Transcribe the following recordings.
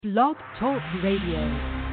Blog Talk Radio.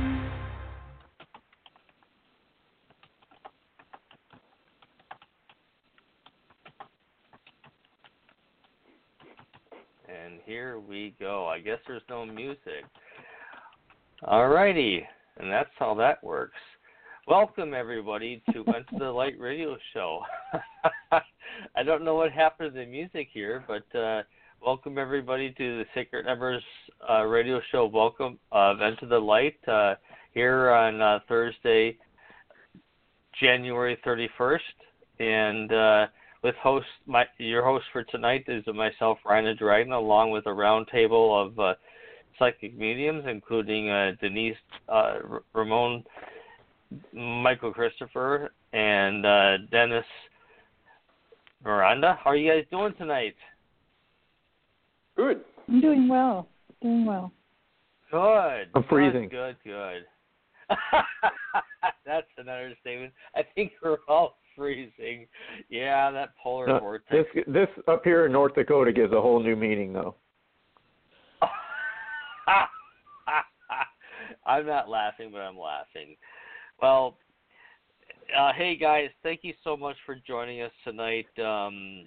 And here we go. I guess there's no music. Alrighty, and that's how that works. Welcome, everybody, to Into the Light Radio Show. I don't know what happened to the music here, but welcome, everybody, to the Sacred Numbers Radio Show. Welcome Into the Light here on Thursday, January 31st. And with your host for tonight is myself, Ryan the Dragon, along with a roundtable of psychic mediums, including Denise, Ramon, Michael Christopher, and Dennis Miranda. How are you guys doing tonight? Good. I'm doing well. Good. I'm freezing. Good. That's an understatement. I think we're all freezing. Yeah, that polar vortex. This up here in North Dakota gives a whole new meaning, though. I'm not laughing, but I'm laughing. Well, hey guys, thank you so much for joining us tonight. And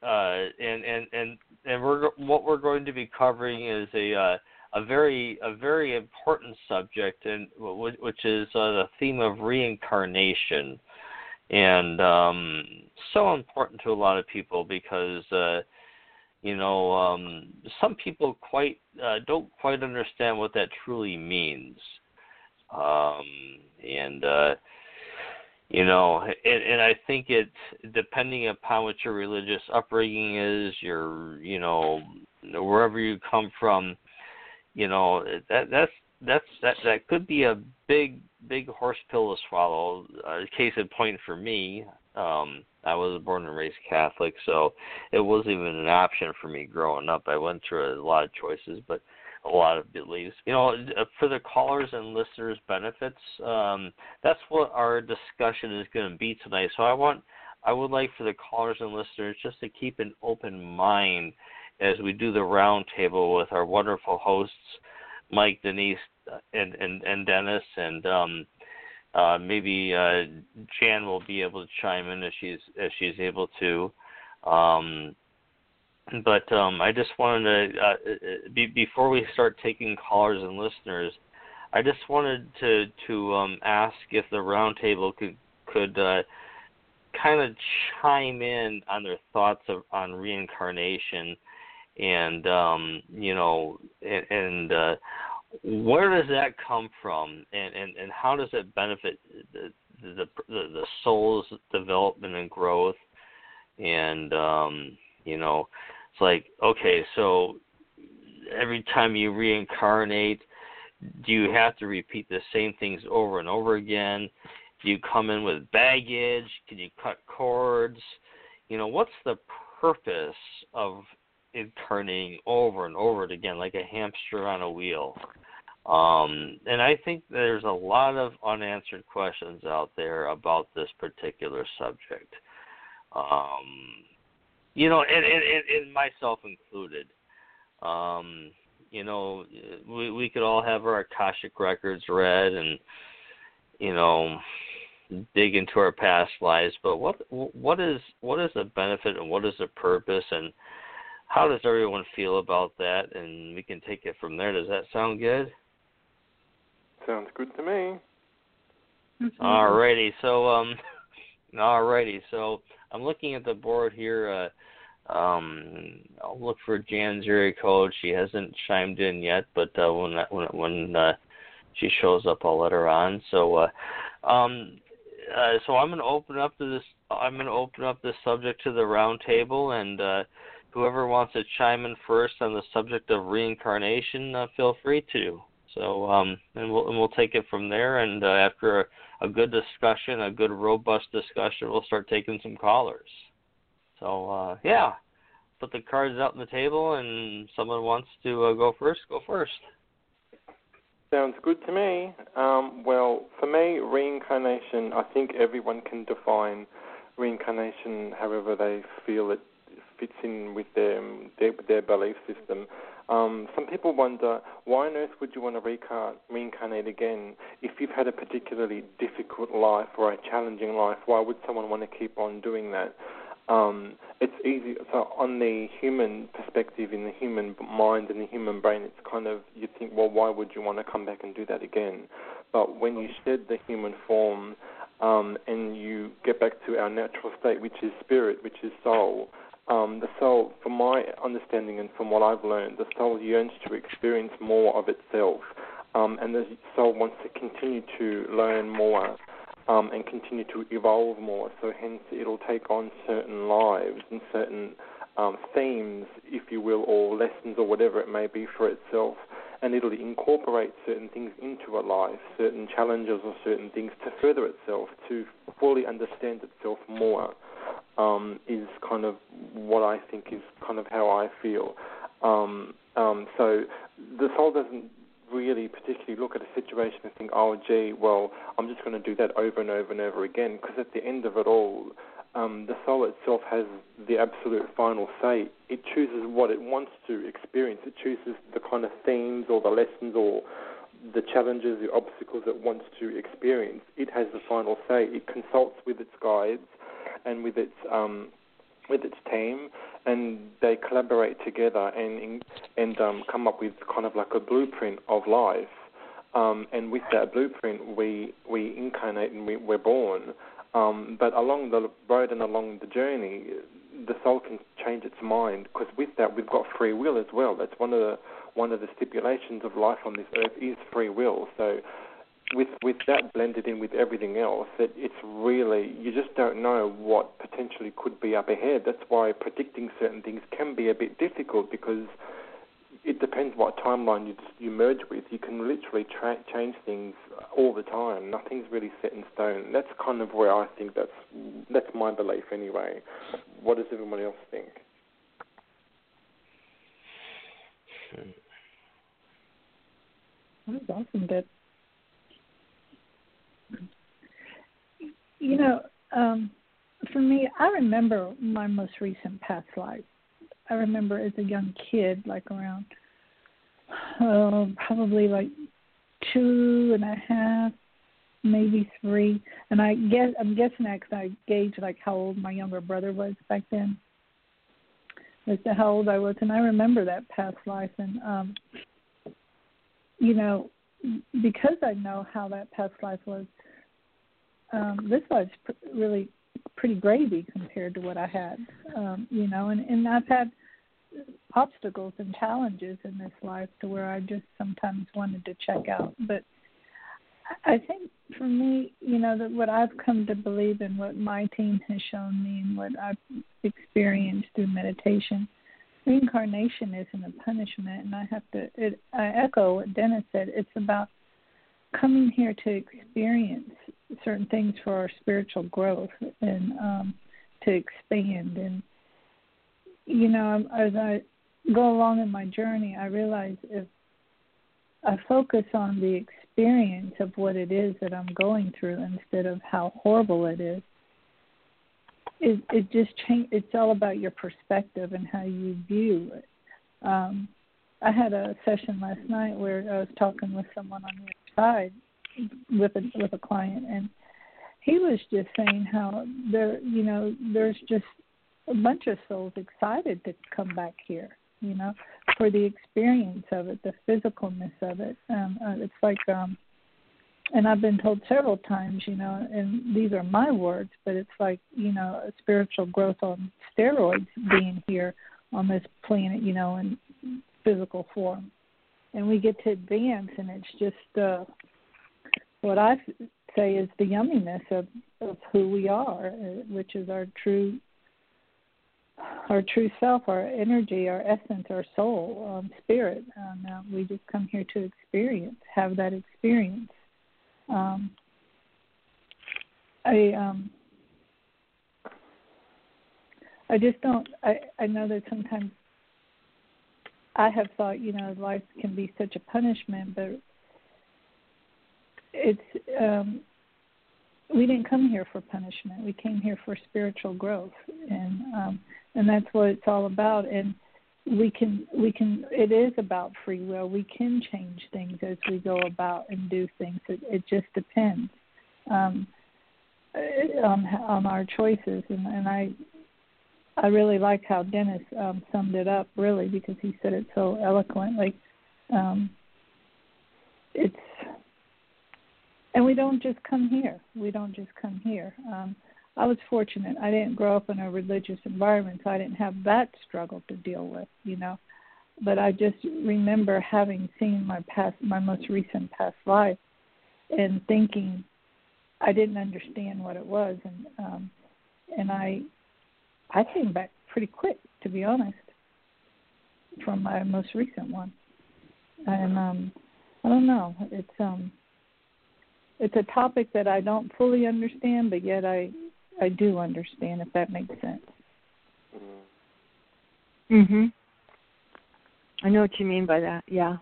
what we're going to be covering is a very important subject, and which is the theme of reincarnation, and so important to a lot of people because some people don't quite understand what that truly means. And I think it, depending upon what your religious upbringing is, wherever you come from, that could be a big horse pill to swallow. Case in point for me, I was born and raised Catholic, so it wasn't even an option for me growing up. I went through a lot of choices, but a lot of beliefs. For the callers and listeners' benefits, that's what our discussion is going to be tonight. So I would like for the callers and listeners just to keep an open mind as we do the round table with our wonderful hosts, Mike, Denise, and Dennis, and maybe Jan will be able to chime in if she's able to. But I just wanted to, before we start taking callers and listeners, I just wanted to ask if the roundtable could kind of chime in on their thoughts on reincarnation, and where does that come from, and how does it benefit the soul's development and growth, and it's like, okay, so every time you reincarnate, do you have to repeat the same things over and over again? Do you come in with baggage? Can you cut cords? What's the purpose of incarnating over and over again, like a hamster on a wheel? And I think there's a lot of unanswered questions out there about this particular subject. And myself incled. We could all have our Akashic records read and, dig into our past lives, but what is the benefit and what is the purpose, and how does everyone feel about that? And we can take it from there. Does that sound good? Sounds good to me. Alrighty, so I'm looking at the board here. I'll look for Jan's area code. She hasn't chimed in yet, but when she shows up, I'll let her on. So I'm going to open up to this. I'm going to open up this subject to the round table, and whoever wants to chime in first on the subject of reincarnation, feel free to. So and we'll take it from there. And after a good discussion, a good robust discussion, we'll start taking some callers. So, put the cards out on the table, and someone wants to go first, go first. Sounds good to me. Well, for me, reincarnation, I think everyone can define reincarnation however they feel it fits in with their belief system. Some people wonder, why on earth would you want to reincarnate again if you've had a particularly difficult life or a challenging life? Why would someone want to keep on doing that? It's easy. So on the human perspective, in the human mind and the human brain, it's kind of, you think, well, why would you want to come back and do that again? But when you shed the human form and you get back to our natural state, which is spirit, which is soul, the soul, from my understanding and from what I've learned, the soul yearns to experience more of itself, and the soul wants to continue to learn more and continue to evolve more. So hence it'll take on certain lives and certain themes, if you will, or lessons or whatever it may be for itself, and it'll incorporate certain things into a life, certain challenges or certain things to further itself, to fully understand itself more. Is kind of what I think is kind of how I feel. So the soul doesn't really particularly look at a situation and think, oh, gee, well, I'm just going to do that over and over and over again, because at the end of it all, the soul itself has the absolute final say. It chooses what it wants to experience. It chooses the kind of themes or the lessons or the challenges, the obstacles it wants to experience. It has the final say. It consults with its guides and with its team, and they collaborate together and come up with kind of like a blueprint of life. And with that blueprint, we incarnate and we're born. But along the road and along the journey, the soul can change its mind, because with that we've got free will as well. That's one of the stipulations of life on this earth is free will. So with that blended in with everything else, it's really, you just don't know what potentially could be up ahead. That's why predicting certain things can be a bit difficult, because it depends what timeline you merge with. You can literally change things all the time. Nothing's really set in stone. That's kind of where I think that's my belief anyway. What does everyone else think? That was awesome, Deb. You know, for me, I remember my most recent past life. I remember as a young kid, like around probably like 2.5, maybe 3. And I'm guessing that because I gauged like how old my younger brother was back then, as to how old I was. And I remember that past life. And, you know, because I know how that past life was, this life's really pretty gravy compared to what I had, you know, and I've had obstacles and challenges in this life to where I just sometimes wanted to check out. But I think for me, you know, that what I've come to believe and what my team has shown me and what I've experienced through meditation, reincarnation isn't a punishment. And I echo what Dennis said. It's about coming here to experience certain things for our spiritual growth and to expand. And, you know, as I go along in my journey, I realize if I focus on the experience of what it is that I'm going through instead of how horrible it is, it just change. It's all about your perspective and how you view it. I had a session last night where I was talking with someone on the other side, with a client, and he was just saying how there's just a bunch of souls excited to come back here, you know, for the experience of it, the physicalness of it. It's like, and I've been told several times, you know, and these are my words, but it's like, you know, a spiritual growth on steroids being here on this planet, you know, in physical form. And we get to advance, and it's just what I say is the yumminess of who we are, which is our true self, our energy, our essence, our soul, spirit. We just come here to have that experience. I just don't. I know that sometimes I have thought, you know, life can be such a punishment, but it's we didn't come here for punishment. We came here for spiritual growth, and that's what it's all about. And we can it is about free will. We can change things as we go about and do things. It just depends on our choices, and I really like how Dennis summed it up, really, because he said it so eloquently. And we don't just come here. I was fortunate. I didn't grow up in a religious environment, so I didn't have that struggle to deal with, But I just remember having seen my most recent past life, and thinking I didn't understand what it was, and I came back pretty quick, to be honest, from my most recent one. And I don't know. It's a topic that I don't fully understand, but yet I do understand, if that makes sense. Mhm. I know what you mean by that. Yeah.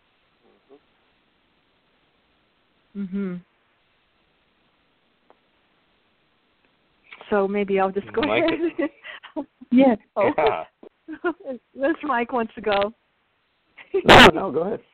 Mhm. So maybe I'll just go ahead. Yes. Oh. Yeah. This Mike wants to go. No, go ahead.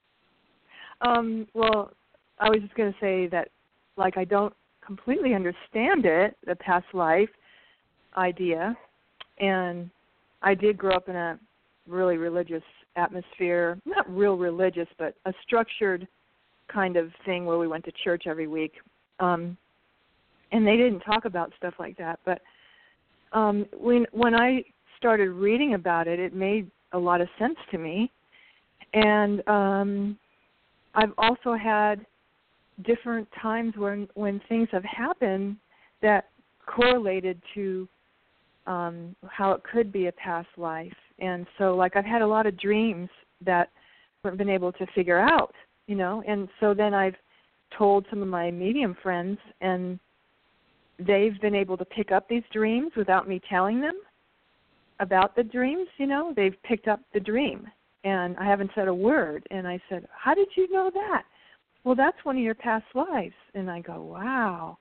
Well, I was just going to say that, like, I don't completely understand it, the past life idea, and I did grow up in a really religious atmosphere, not real religious, but a structured kind of thing where we went to church every week, and they didn't talk about stuff like that, but when I started reading about it, it made a lot of sense to me, and I've also had different times when things have happened that correlated to how it could be a past life. And so, like, I've had a lot of dreams that I haven't been able to figure out, and so then I've told some of my medium friends, and they've been able to pick up these dreams without me telling them about the dreams. They've picked up the dream, and I haven't said a word. And I said, "How did you know that?" "Well, that's one of your past lives." And I go, "Wow."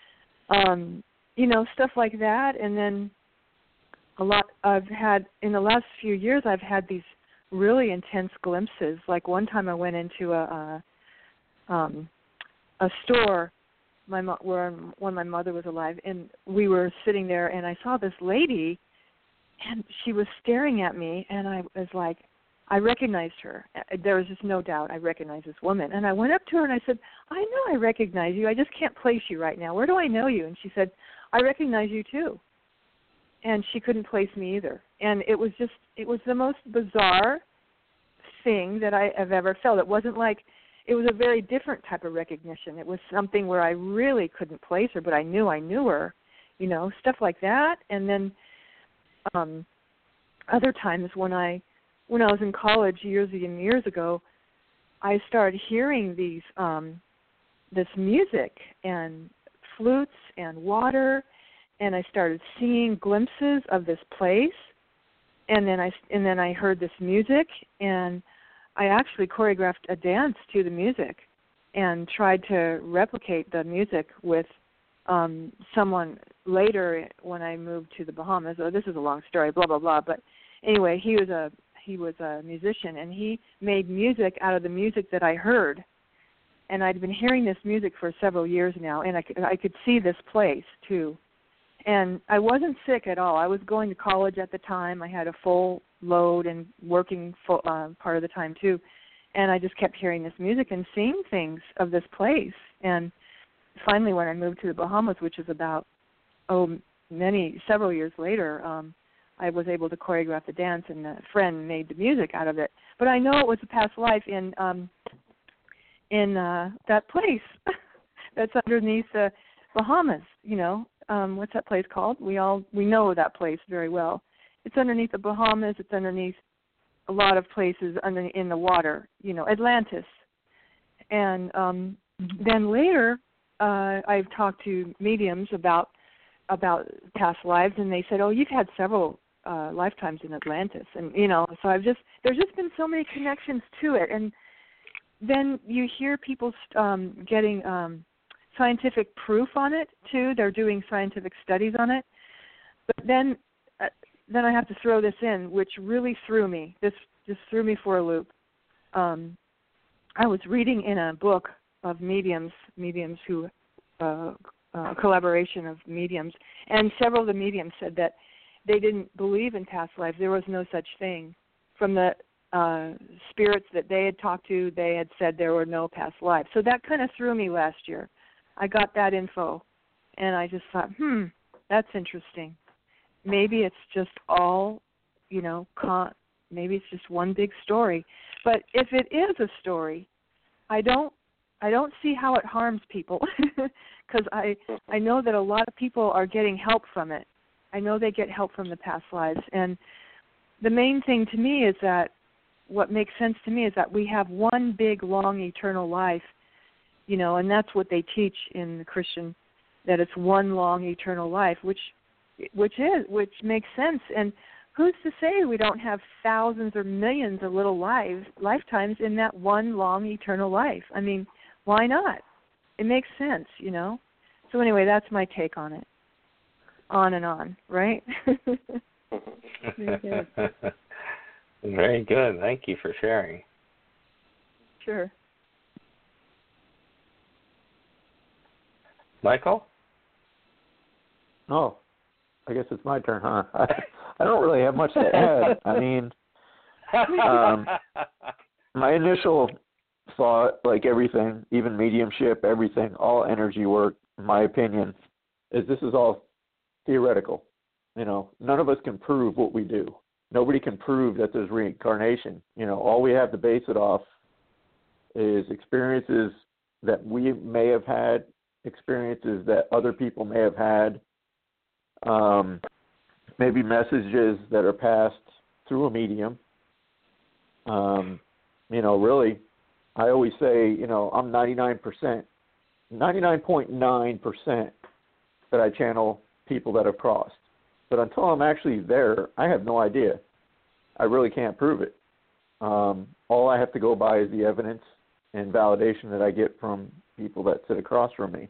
Stuff like that. And then I've had, in the last few years, I've had these really intense glimpses. Like one time I went into a store where when my mother was alive, and we were sitting there, and I saw this lady, and she was staring at me, and I was like, I recognized her. There was just no doubt I recognized this woman. And I went up to her and I said, "I know I recognize you. I just can't place you right now. Where do I know you?" And she said, "I recognize you too." And she couldn't place me either. And it was the most bizarre thing that I have ever felt. It wasn't like, it was a very different type of recognition. It was something where I really couldn't place her, but I knew her, stuff like that. And then other times when I was in college years and years ago, I started hearing this music and flutes and water, and I started seeing glimpses of this place, and then I heard this music, and I actually choreographed a dance to the music and tried to replicate the music with someone later when I moved to the Bahamas. Oh, this is a long story, blah blah blah, but anyway, he was a musician, and he made music out of the music that I heard. And I'd been hearing this music for several years now, and I could see this place, too. And I wasn't sick at all. I was going to college at the time. I had a full load and working part of the time, too. And I just kept hearing this music and seeing things of this place. And finally, when I moved to the Bahamas, which is about, several years later, I was able to choreograph the dance, and a friend made the music out of it. But I know it was a past life in that place that's underneath the Bahamas. What's that place called? We know that place very well. It's underneath the Bahamas. It's underneath a lot of places in the water. Atlantis. And then later, I've talked to mediums about past lives, and they said, "Oh, you've had several lifetimes in Atlantis," and so there's just been so many connections to it. And then you hear people getting scientific proof on it too. They're doing scientific studies on it, but then then I have to throw this in, which really threw me. This just threw me for a loop. I was reading in a book of mediums who, collaboration of mediums, and several of the mediums said that they didn't believe in past lives. There was no such thing. From the spirits that they had talked to, they had said there were no past lives. So that kind of threw me last year. I got that info, and I just thought, that's interesting. Maybe it's just all, maybe it's just one big story. But if it is a story, I don't see how it harms people, because I know that a lot of people are getting help from it. I know they get help from the past lives. And the main thing to me is that what makes sense to me is that we have one big, long, eternal life, and that's what they teach in the Christian, that it's one long, eternal life, which makes sense. And who's to say we don't have thousands or millions of little lifetimes in that one long, eternal life? I mean, why not? It makes sense, So anyway, that's my take on it. On and on, right? Very good. Very good. Thank you for sharing. Sure. Michael? Oh, I guess it's my turn, huh? I don't really have much to add. I mean, my initial thought, like everything, even mediumship, everything, all energy work, in my opinion, is this is all theoretical. None of us can prove what we do. Nobody can prove that there's reincarnation. All we have to base it off is experiences that we may have had, experiences that other people may have had, maybe messages that are passed through a medium. Really, I always say, I'm 99.9% that I channel people that have crossed. But until I'm actually there, I have no idea. I really can't prove it. All I have to go by is the evidence and validation that I get from people that sit across from me.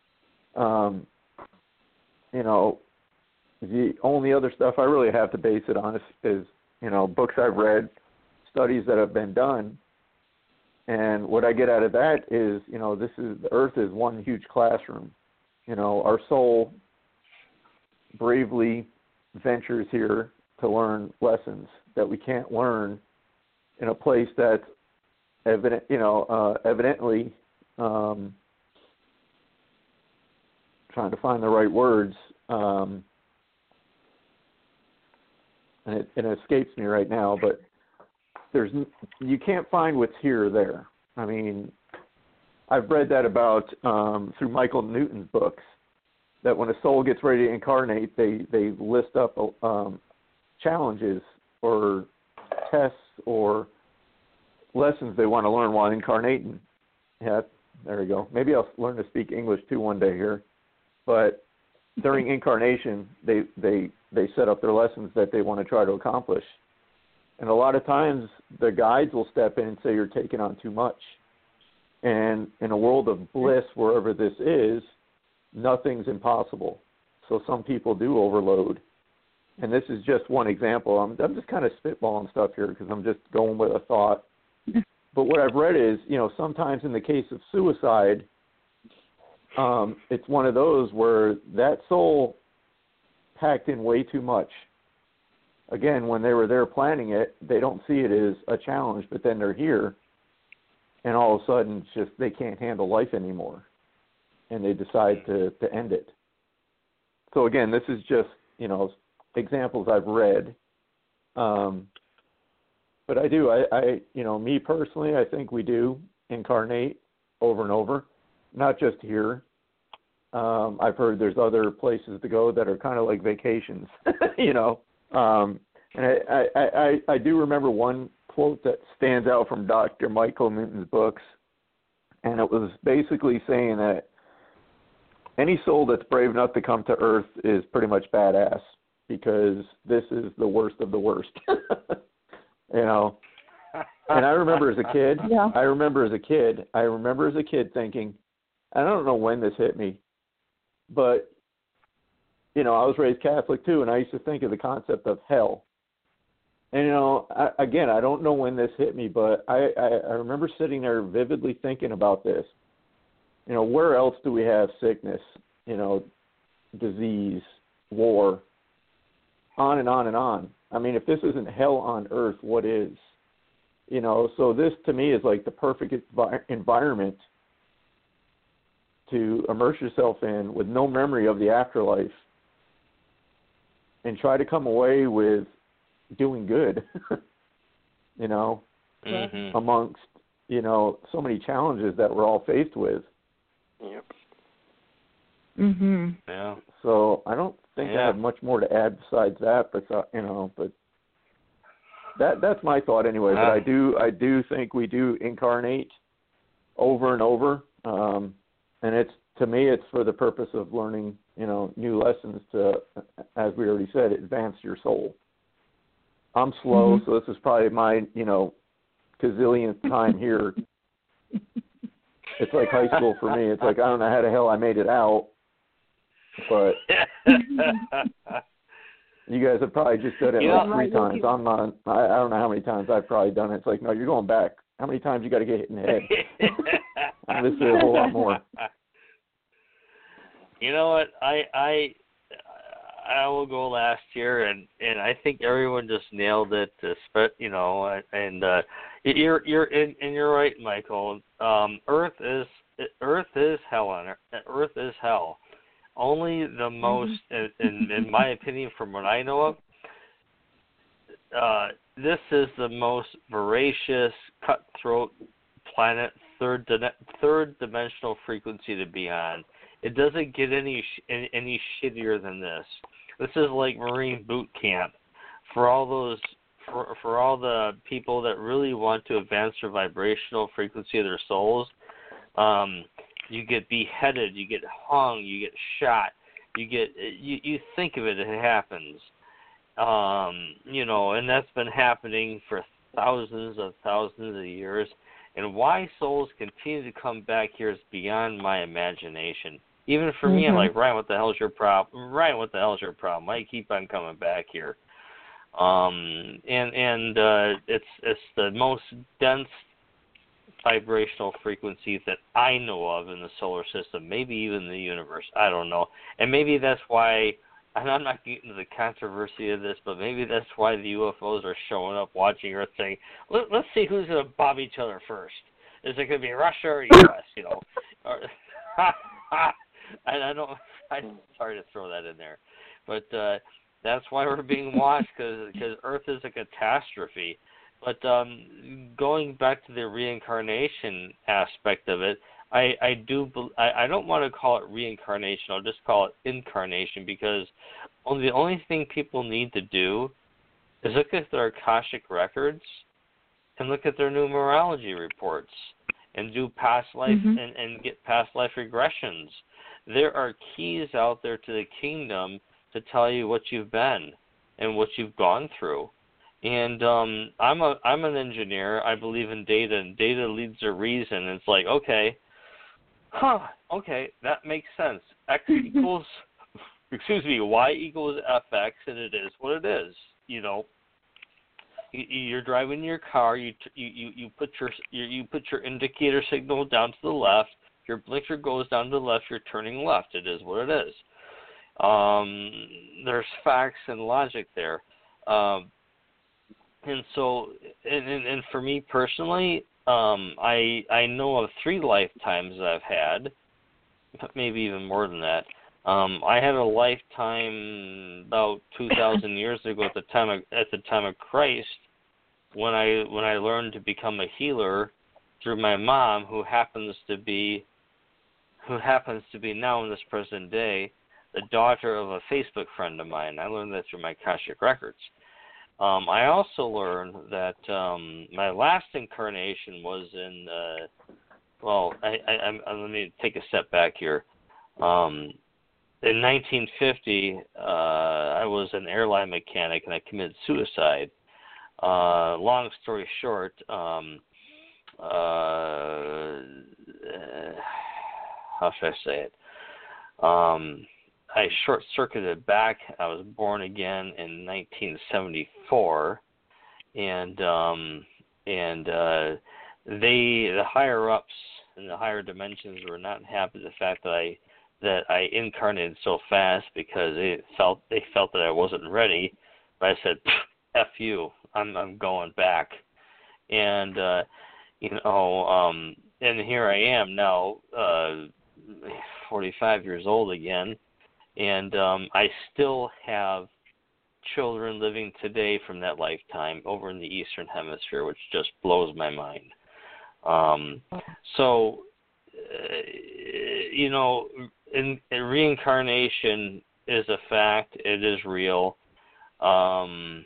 The only other stuff I really have to base it on is books I've read, studies that have been done, and what I get out of that is, the Earth is one huge classroom. Our soul bravely ventures here to learn lessons that we can't learn in a place that's evidently trying to find the right words, and it escapes me right now, but you can't find what's here or there. I mean, I've read that about through Michael Newton's books, that when a soul gets ready to incarnate, they list up challenges or tests or lessons they want to learn while incarnating. Yeah, there we go. Maybe I'll learn to speak English too one day here. But during incarnation, they set up their lessons that they want to try to accomplish. And a lot of times the guides will step in and say you're taking on too much. And in a world of bliss, wherever this is, nothing's impossible. So some people do overload. And this is just one example. I'm just kind of spitballing stuff here because I'm just going with a thought. But what I've read is, sometimes in the case of suicide, it's one of those where that soul packed in way too much. Again, when they were there planning it, they don't see it as a challenge, but then they're here, and all of a sudden it's just they can't handle life anymore, and they decide to end it. So again, this is just, examples I've read. But I do, me personally, I think we do incarnate over and over, not just here. I've heard there's other places to go that are kind of like vacations, and I do remember one quote that stands out from Dr. Michael Newton's books, and it was basically saying that any soul that's brave enough to come to Earth is pretty much badass, because this is the worst of the worst. And I remember as a kid, I remember as a kid thinking, I don't know when this hit me, but I was raised Catholic too, and I used to think of the concept of hell. And I don't know when this hit me, but I remember sitting there vividly thinking about this. Where else do we have sickness, disease, war, on and on and on? I mean, if this isn't hell on earth, what is? So this to me is like the perfect environment to immerse yourself in with no memory of the afterlife and try to come away with doing good, Mm-hmm. amongst, so many challenges that we're all faced with. Yep. Mhm. Yeah. So I don't think I have much more to add besides that, but that's my thought anyway. But I do think we do incarnate over and over, and to me it's for the purpose of learning, new lessons to, as we already said, advance your soul. I'm slow, so this is probably my, gazillionth time here. It's like high school for me. It's like I don't know how the hell I made it out, but you guys have probably just done it like 3 times. I'm not. I don't know how many times I've probably done it. It's like, no, you're going back. How many times you got to get hit in the head? This is a whole lot more. You know what? I will go last year, and I think everyone just nailed it. You're right, Michael. Earth is hell on earth. Earth is hell. Only the most, in my opinion, from what I know of, this is the most voracious, cutthroat planet, third dimensional frequency to be on. It doesn't get any shittier than this. This is like Marine boot camp for all the people that really want to advance their vibrational frequency of their souls. You get beheaded, you get hung, you get shot, you think of it, it happens. And that's been happening for thousands of years. And why souls continue to come back here is beyond my imagination. Even for me, I'm like, Ryan, what the hell's your problem? Ryan, what the hell's your problem? Why you keep on coming back here? It's the most dense vibrational frequency that I know of in the solar system, maybe even the universe. I don't know. And maybe that's why, and I'm not getting into the controversy of this, but maybe that's why the UFOs are showing up, watching Earth, saying, let's see who's going to bob each other first. Is it going to be Russia or U.S., I'm sorry to throw that in there. But that's why we're being watched, because Earth is a catastrophe. But going back to the reincarnation aspect of it, I don't want to call it reincarnation. I'll just call it incarnation, because the only thing people need to do is look at their Akashic records and look at their numerology reports and do past life and get past life regressions. There are keys out there to the kingdom to tell you what you've been and what you've gone through. And I'm an engineer. I believe in data, and data leads to reason. It's like, okay, that makes sense. X equals, Y equals FX, and it is what it is. You're driving your car. You put your indicator signal down to the left. Your blinker goes down to the left. You're turning left. It is what it is. There's facts and logic there. And so, and for me personally, I know of 3 lifetimes that I've had, maybe even more than that. I had a lifetime about 2,000 years ago at the time of Christ, when I learned to become a healer through my mom, who happens to be now in this present day the daughter of a Facebook friend of mine. I learned that through my Akashic records. I also learned that my last incarnation was in. Let me take a step back here. In 1950, I was an airline mechanic and I committed suicide. Long story short, how should I say it? I short-circuited back. I was born again in 1974, and the higher ups in the higher dimensions were not happy with the fact that I incarnated so fast, because they felt that I wasn't ready. But I said, "F you, I'm going back," and and here I am now, 45 years old again, and I still have children living today from that lifetime over in the Eastern Hemisphere, which just blows my mind. So, reincarnation is a fact. It is real. And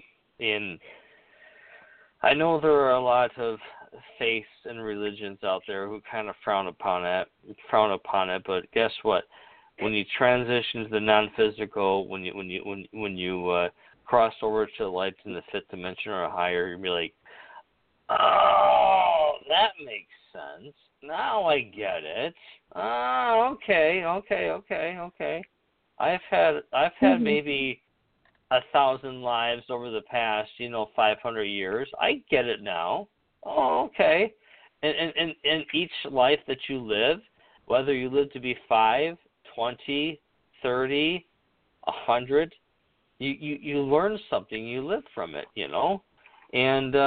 I know there are a lot of faiths and religions out there who kind of frown upon it. But guess what? When you transition to the non-physical, when you cross over to the light in the fifth dimension or higher, you'll be like, oh, that makes sense. Now I get it. Oh, okay. I've had maybe 1,000 lives over the past, 500 years. I get it now. Oh, okay. And each life that you live, whether you live to be 5, 20, 30, 100, you learn something. You live from it, and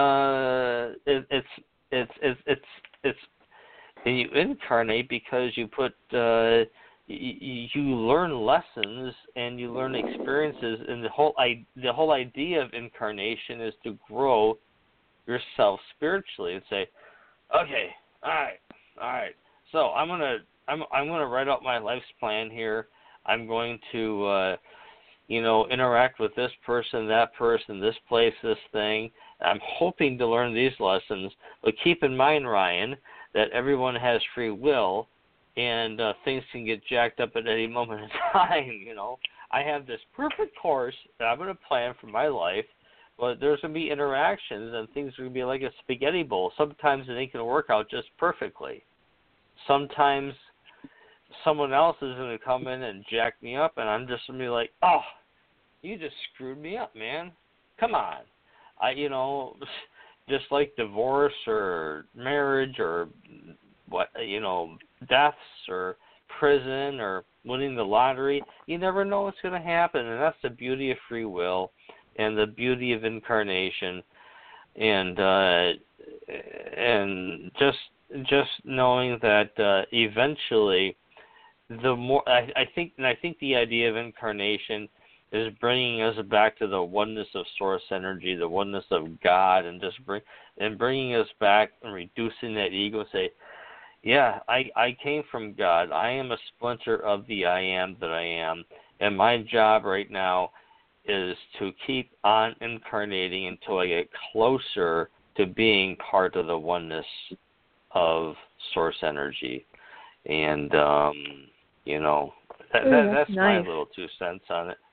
it's and you incarnate because you put you learn lessons and you learn experiences, and the whole idea of incarnation is to grow yourself spiritually and say, okay, all right. So I'm gonna write out my life's plan here. I'm going to interact with this person, that person, this place, this thing. I'm hoping to learn these lessons, but keep in mind, Ryan, that everyone has free will, and things can get jacked up at any moment in time. I have this perfect course that I'm going to plan for my life, but there's going to be interactions, and things are going to be like a spaghetti bowl. Sometimes it ain't going to work out just perfectly. Sometimes someone else is going to come in and jack me up, and I'm just going to be like, oh, you just screwed me up, man. Come on. Just like divorce or marriage or deaths or prison or winning the lottery, you never know what's going to happen, and that's the beauty of free will and the beauty of incarnation, and just knowing that eventually, the more I think the idea of incarnation is bringing us back to the oneness of source energy, the oneness of God, and bringing us back and reducing that ego and say, yeah, I came from God. I am a splinter of the I am that I am, and my job right now is to keep on incarnating until I get closer to being part of the oneness of source energy. And that's nice. my little 2 cents on it.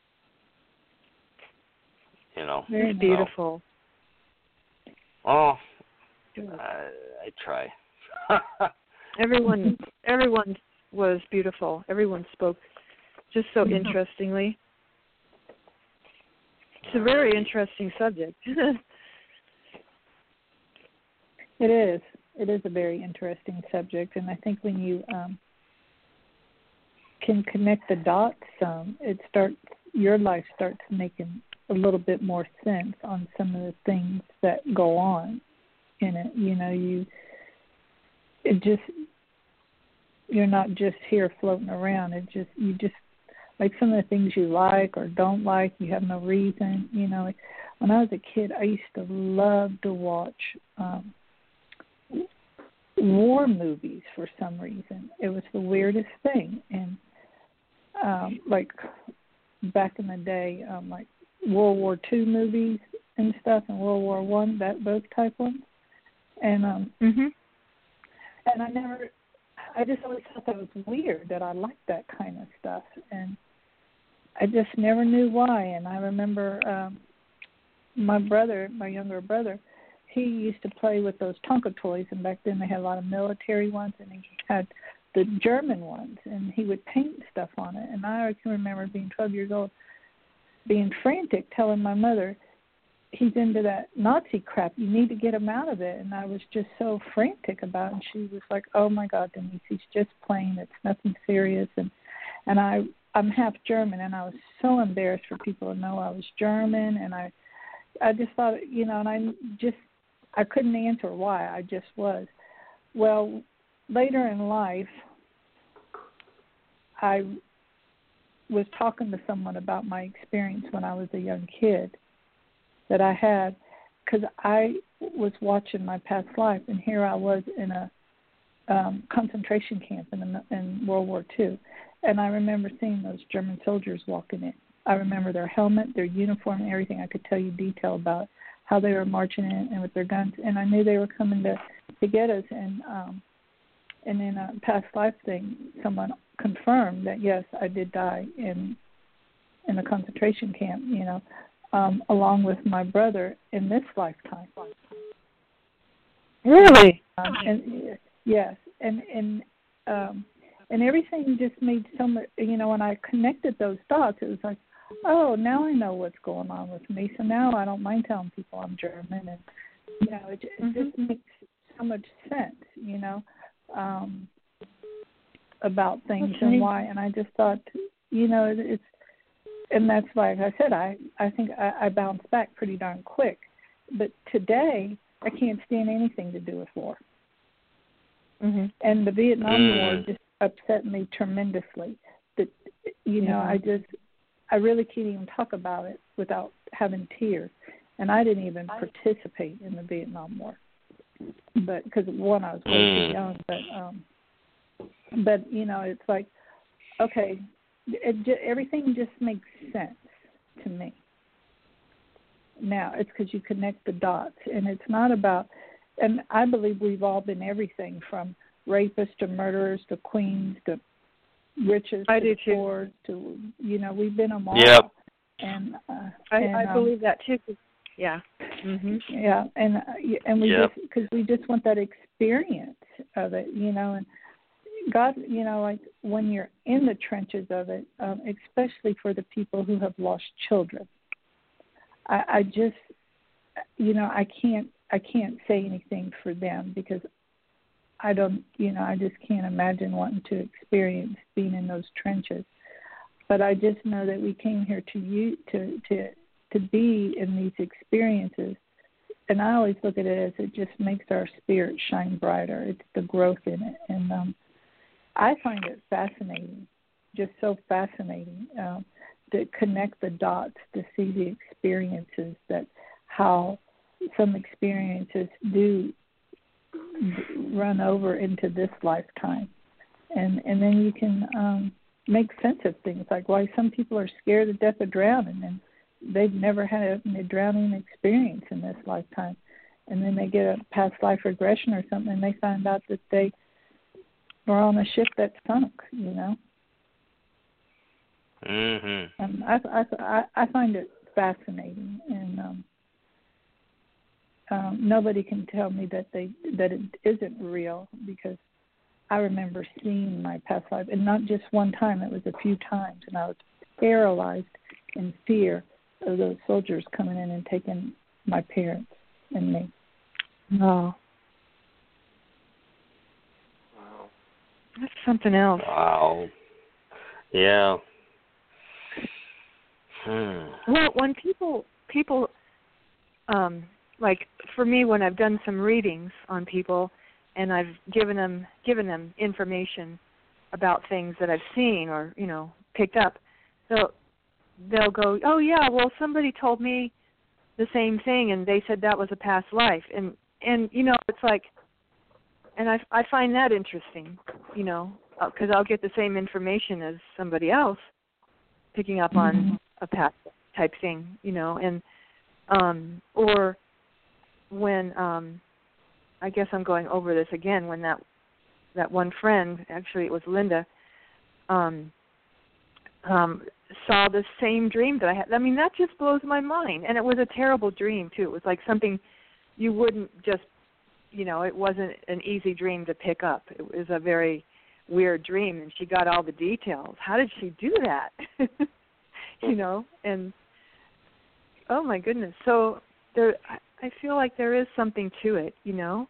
Very beautiful. Oh, I try. Everyone was beautiful. Everyone spoke just so interestingly. It's a very interesting subject. It is. It is a very interesting subject, and I think when you can connect the dots, your life starts making a little bit more sense on some of the things that go on in it. You're not just here floating around. You just like some of the things you like or don't like, you have no reason. When I was a kid, I used to love to watch war movies for some reason. It was the weirdest thing. And like back in the day, like World War II movies and stuff, and World War I, those type ones. And and I just always thought that was weird, that I liked that kind of stuff, and I just never knew why. And I remember my younger brother, he used to play with those Tonka toys, and back then they had a lot of military ones, and he had the German ones, and he would paint stuff on it. And I can remember being 12 years old, being frantic, telling my mother, he's into that Nazi crap. You need to get him out of it. And I was just so frantic about it. And she was like, oh, my God, Denise, he's just playing. It's nothing serious. And I'm half German, and I was so embarrassed for people to know I was German. And I just thought, and I couldn't answer why. I just was. Well, later in life, I was talking to someone about my experience when I was a young kid that I had, because I was watching my past life, and here I was in a concentration camp in World War II, and I remember seeing those German soldiers walking in. I remember their helmet, their uniform, everything. I could tell you detail about how they were marching in and with their guns, and I knew they were coming to get us. And in a past life thing, someone confirmed that yes, I did die in a concentration camp, along with my brother in this lifetime. Really? And yes, and everything just made so much. When I connected those dots, it was like, oh, now I know what's going on with me. So now I don't mind telling people I'm German, and it just makes so much sense, about things and why. And I just thought, it's. And that's why, like I said, I think I bounced back pretty darn quick. But today, I can't stand anything to do with war. Mm-hmm. And the Vietnam War just upset me tremendously. That I really can't even talk about it without having tears. And I didn't even participate in the Vietnam War, but because one, I was way too young. But it's like, okay. Everything just makes sense to me. Now, it's because you connect the dots, and it's not about, and I believe we've all been everything from rapists to murderers to queens to riches to poor to, we've been them all. Yep. And I believe that too. Yeah. Mm-hmm. Yeah, and we we just want that experience of it, and God, like when you're in the trenches of it, especially for the people who have lost children, I just, I can't say anything for them because I don't, I just can't imagine wanting to experience being in those trenches. But I just know that we came here to be in these experiences, and I always look at it as it just makes our spirit shine brighter. It's the growth in it, and I find it fascinating, just so fascinating, to connect the dots, to see the experiences, that how some experiences do run over into this lifetime. And then you can make sense of things, like why some people are scared to death of drowning, and they've never had a drowning experience in this lifetime. And then they get a past life regression or something, and they find out that they were on a ship that sunk, Mm-hmm. And I find it fascinating, and nobody can tell me that it isn't real, because I remember seeing my past life, and not just one time, it was a few times, and I was paralyzed in fear of those soldiers coming in and taking my parents and me. Oh. That's something else. Wow. Yeah. Well, when people, like for me, when I've done some readings on people, and I've given them information about things that I've seen or picked up, they'll go, oh yeah, well somebody told me the same thing, and they said that was a past life, and it's like. And I find that interesting, because I'll get the same information as somebody else picking up on a past type thing, and or when I guess I'm going over this again, when that one friend, actually it was Linda, saw the same dream that I had. I mean, that just blows my mind, and it was a terrible dream too. It was like something you wouldn't just. It wasn't an easy dream to pick up. It was a very weird dream, and she got all the details. How did she do that? You know, and oh my goodness. So there, I feel like there is something to it, you know,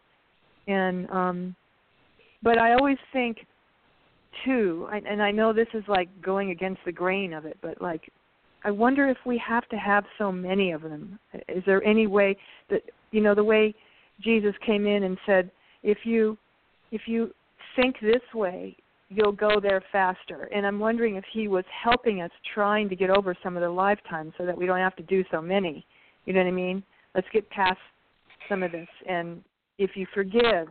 and but I always think too, and I know this is like going against the grain of it, but like, I wonder if we have to have so many of them. Is there any way that, you know, the way Jesus came in and said, if you think this way, you'll go there faster. And I'm wondering if he was helping us trying to get over some of the lifetimes so that we don't have to do so many. You know what I mean? Let's get past some of this. And if you forgive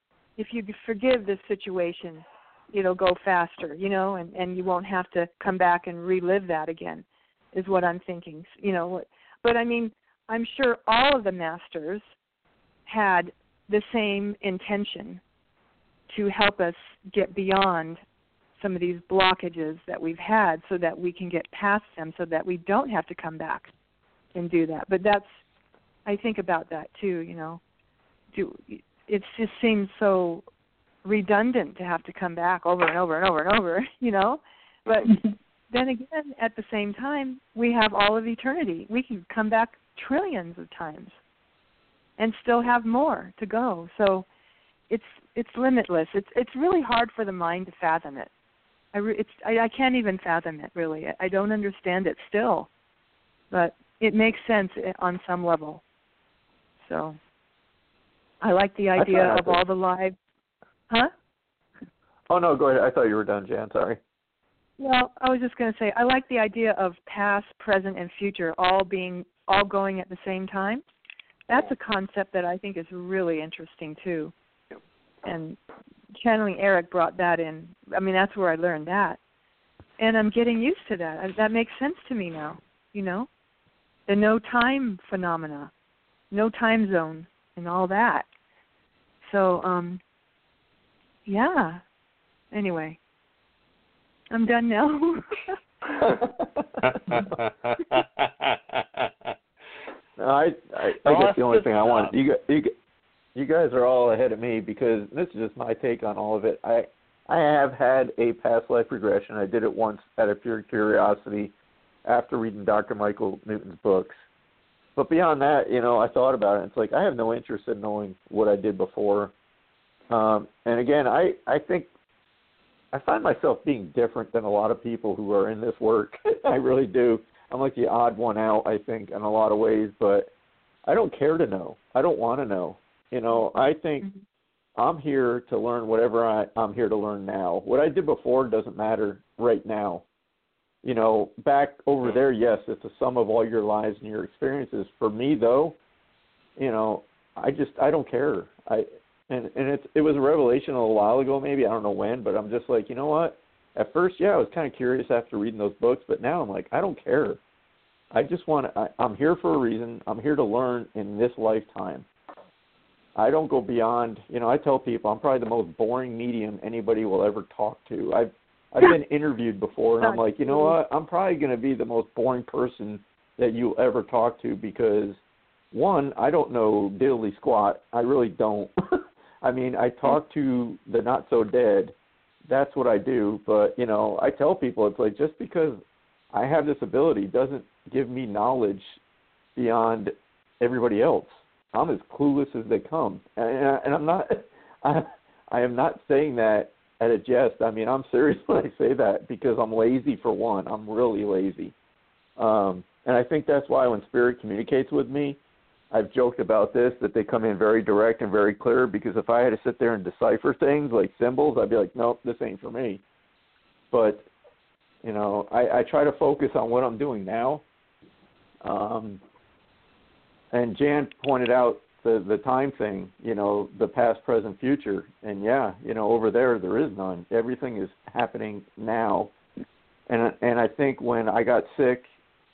this situation, it'll go faster, you know, and you won't have to come back and relive that again, is what I'm thinking, you know. But, I mean, I'm sure all of the masters had the same intention to help us get beyond some of these blockages that we've had so that we can get past them so that we don't have to come back and do that. But I think about that too, you know. It just seems so redundant to have to come back over and over and over and over, you know. But then again, at the same time, we have all of eternity. We can come back trillions of times and still have more to go. So it's limitless. It's really hard for the mind to fathom it. I can't even fathom it, really. I don't understand it still. But it makes sense on some level. So I like the idea of all the lives. Huh? Oh, no, go ahead. I thought you were done, Jan. Sorry. Well, I was just going to say, I like the idea of past, present, and future all going at the same time. That's a concept that I think is really interesting, too. And Channeling Eric brought that in. I mean, that's where I learned that. And I'm getting used to that. That makes sense to me now, you know? The no-time phenomena, no time zone, and all that. So, yeah. Anyway, I'm done now. I guess the only thing I want, you guys are all ahead of me because this is just my take on all of it. I have had a past life regression. I did it once out of pure curiosity after reading Dr. Michael Newton's books. But beyond that, you know, I thought about it. It's like I have no interest in knowing what I did before. And again, I think I find myself being different than a lot of people who are in this work. I really do. I'm like the odd one out, I think, in a lot of ways. But I don't care to know. I don't want to know. You know, I think I'm here to learn whatever I'm here to learn now. What I did before doesn't matter right now. You know, back over there, yes, it's a sum of all your lives and your experiences. For me, though, you know, I don't care. It was a revelation a little while ago, maybe, I don't know when, but I'm just like, you know what? At first, yeah, I was kind of curious after reading those books, but now I'm like, I don't care. I just I'm here for a reason. I'm here to learn in this lifetime. I don't go beyond, you know, I tell people I'm probably the most boring medium anybody will ever talk to. I've been interviewed before, and I'm like, you know what? I'm probably going to be the most boring person that you'll ever talk to because, one, I don't know diddly squat. I really don't. I mean, I talk to the not-so-dead. That's what I do. But, you know, I tell people it's like just because I have this ability doesn't give me knowledge beyond everybody else. I'm as clueless as they come. And I'm not – I am not saying that at a jest. I mean, I'm serious when I say that because I'm lazy for one. I'm really lazy. And I think that's why when Spirit communicates with me, I've joked about this, that they come in very direct and very clear because if I had to sit there and decipher things like symbols, I'd be like, nope, this ain't for me. But, you know, I try to focus on what I'm doing now. And Jan pointed out the time thing, you know, the past, present, future. And, yeah, you know, over there is none. Everything is happening now. And I think when I got sick,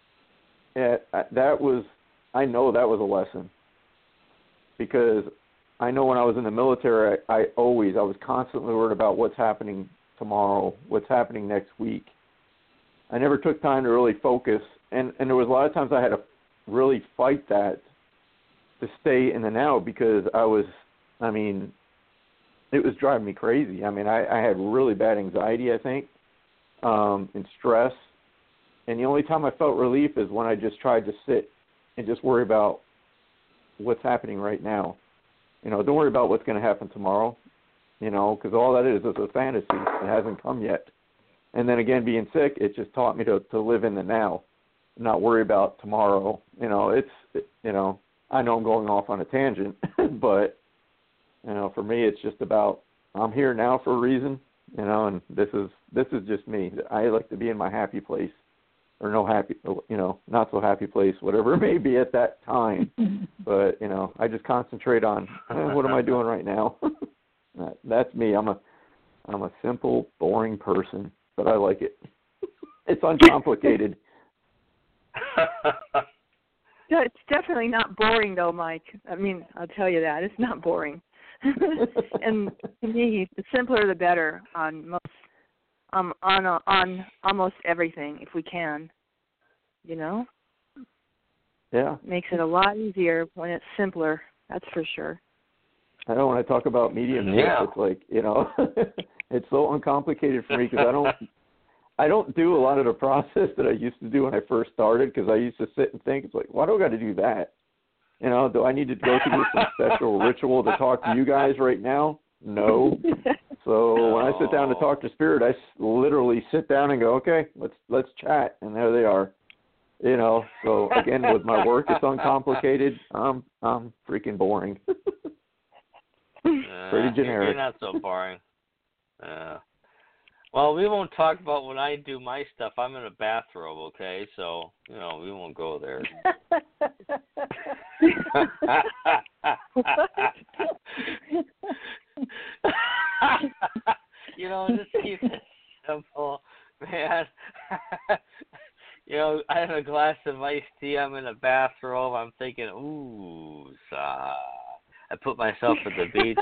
I know that was a lesson because I know when I was in the military, I was constantly worried about what's happening tomorrow, what's happening next week. I never took time to really focus, and there was a lot of times I had to really fight that to stay in the now because I it was driving me crazy. I mean, I had really bad anxiety, I think, and stress. And the only time I felt relief is when I just tried to sit and just worry about what's happening right now. You know, don't worry about what's going to happen tomorrow, you know, because all that is a fantasy. It hasn't come yet. And then again, being sick, it just taught me to live in the now, not worry about tomorrow. You know, you know, I know I'm going off on a tangent, but, you know, for me, it's just about I'm here now for a reason, you know, and this is just me. I like to be in my happy place, or not so happy place, whatever it may be at that time. But, you know, I just concentrate on what am I doing right now? That's me. I'm a simple, boring person, but I like it. It's uncomplicated. Yeah, it's definitely not boring, though, Mike. I mean, I'll tell you that. It's not boring. And to me, the simpler the better on almost everything, if we can. You know? Yeah. Makes it a lot easier when it's simpler. That's for sure. I know when I talk about mediumship, it's like, you know, it's so uncomplicated for me because I don't do a lot of the process that I used to do when I first started, because I used to sit and think, it's like, why do I got to do that? You know, do I need to go through some special ritual to talk to you guys right now? No. So when I sit down to talk to Spirit, I literally sit down and go, okay, let's chat, and there they are. You know, so again, with my work, it's uncomplicated. I'm freaking boring. Pretty generic. You're not so boring. Well, we won't talk about when I do my stuff. I'm in a bathrobe, okay? So, you know, we won't go there. You know, just keep it simple, man. You know, I have a glass of iced tea. I'm in a bathrobe. I'm thinking, ooh, I put myself at the beach.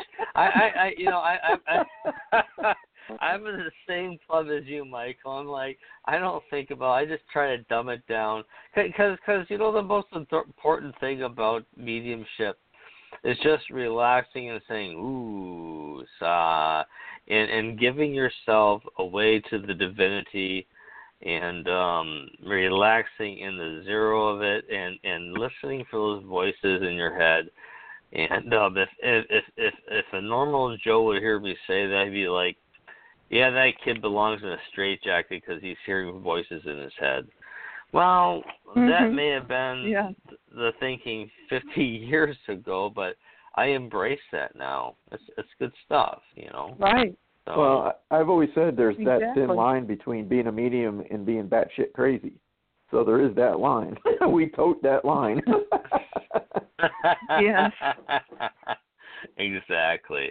I'm in the same club as you, Michael. I'm like, I don't think about. I just try to dumb it down, because you know the most important thing about mediumship is just relaxing and saying ooh, and giving yourself away to the divinity, and relaxing in the zero of it, and listening for those voices in your head. And if a normal Joe would hear me say that, he'd be like, yeah, that kid belongs in a straitjacket because he's hearing voices in his head. Well, that may have been the thinking 50 years ago, but I embrace that now. It's good stuff, you know. Right. So, well, I've always said there's that thin line between being a medium and being batshit crazy. So there is that line. We tote that line. Yes. Exactly.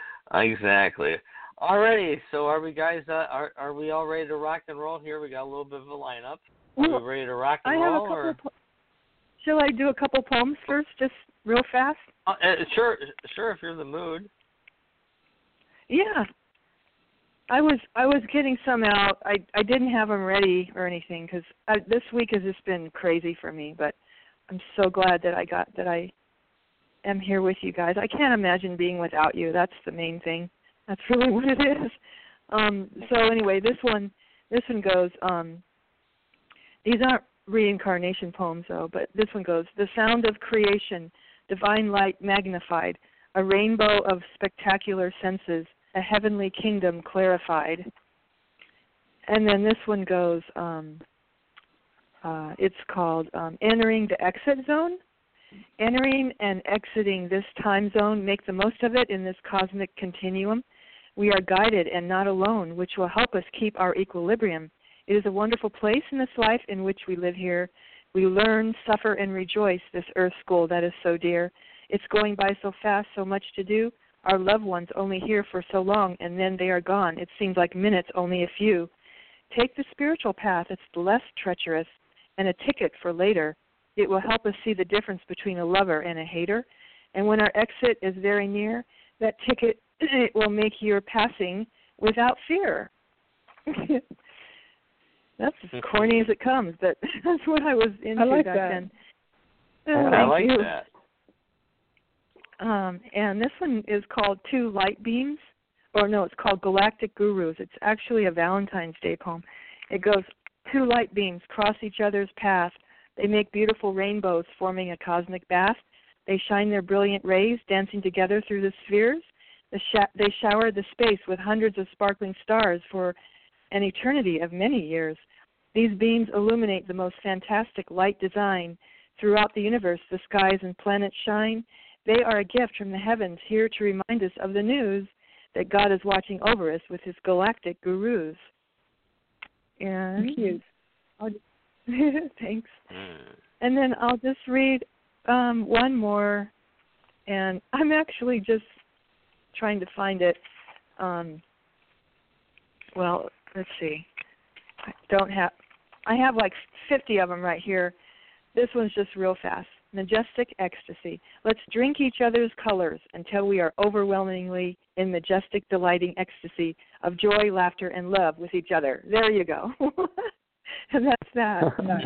Alrighty, so are we guys? Are we all ready to rock and roll here? We got a little bit of a lineup. Are we ready to rock and roll? Or? Shall I do a couple poems first, just real fast? Sure. If you're in the mood. Yeah. I was getting some out. I didn't have them ready or anything because this week has just been crazy for me. But I'm so glad that I am here with you guys. I can't imagine being without you. That's the main thing. That's really what it is. So anyway, this one goes. These aren't reincarnation poems though, but this one goes. The sound of creation, divine light magnified, a rainbow of spectacular senses, a heavenly kingdom clarified. And then this one goes. It's called Entering the Exit Zone. Entering and exiting this time zone, make the most of it in this cosmic continuum. We are guided and not alone, which will help us keep our equilibrium. It is a wonderful place in this life in which we live here. We learn, suffer, and rejoice, this earth school that is so dear. It's going by so fast, so much to do. Our loved ones only here for so long, and then they are gone. It seems like minutes, only a few. Take the spiritual path. It's less treacherous, and a ticket for later. It will help us see the difference between a lover and a hater. And when our exit is very near, that ticket will make your passing without fear. That's as corny as it comes, but that's what I was into back then. I like that. and this one is called Two Light Beams, or no, it's called Galactic Gurus. It's actually a Valentine's Day poem. It goes, two light beams cross each other's path. They make beautiful rainbows, forming a cosmic bath. They shine their brilliant rays, dancing together through the spheres. They shower the space with hundreds of sparkling stars for an eternity of many years. These beams illuminate the most fantastic light design. Throughout the universe, the skies and planets shine. They are a gift from the heavens, here to remind us of the news that God is watching over us with his galactic gurus. And cute. Thanks. And then I'll just read one more, and I'm actually just trying to find it. Well, let's see. I have like 50 of them right here. This one's just real fast. Majestic ecstasy. Let's drink each other's colors until we are overwhelmingly in majestic, delighting ecstasy of joy, laughter, and love with each other. There you go. And that's that.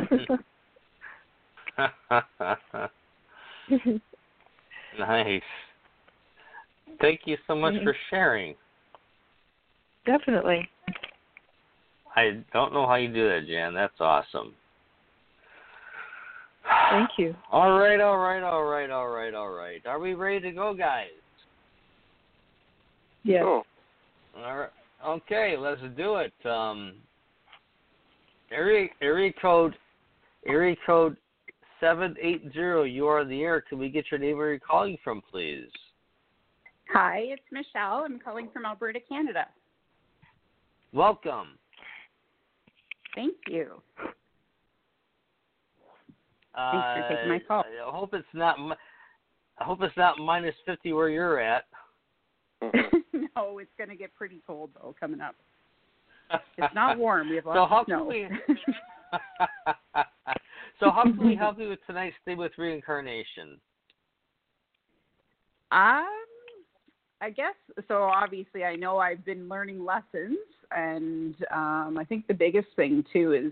Nice. Thank you so much for sharing. Definitely. I don't know how you do that, Jan. That's awesome. Thank you. All right. Are we ready to go, guys? Yes. Cool. All right. Okay, let's do it. Area code 780. You are in the air. Can we get your name where you're calling from, please? Hi, it's Michelle. I'm calling from Alberta, Canada. Welcome. Thank you. Thanks for taking my call. I hope it's not minus 50 where you're at. No, it's going to get pretty cold though coming up. It's not warm. We have lots of snow. So how can we help you with tonight's Stay with Reincarnation? I guess so. Obviously, I know I've been learning lessons, and I think the biggest thing too is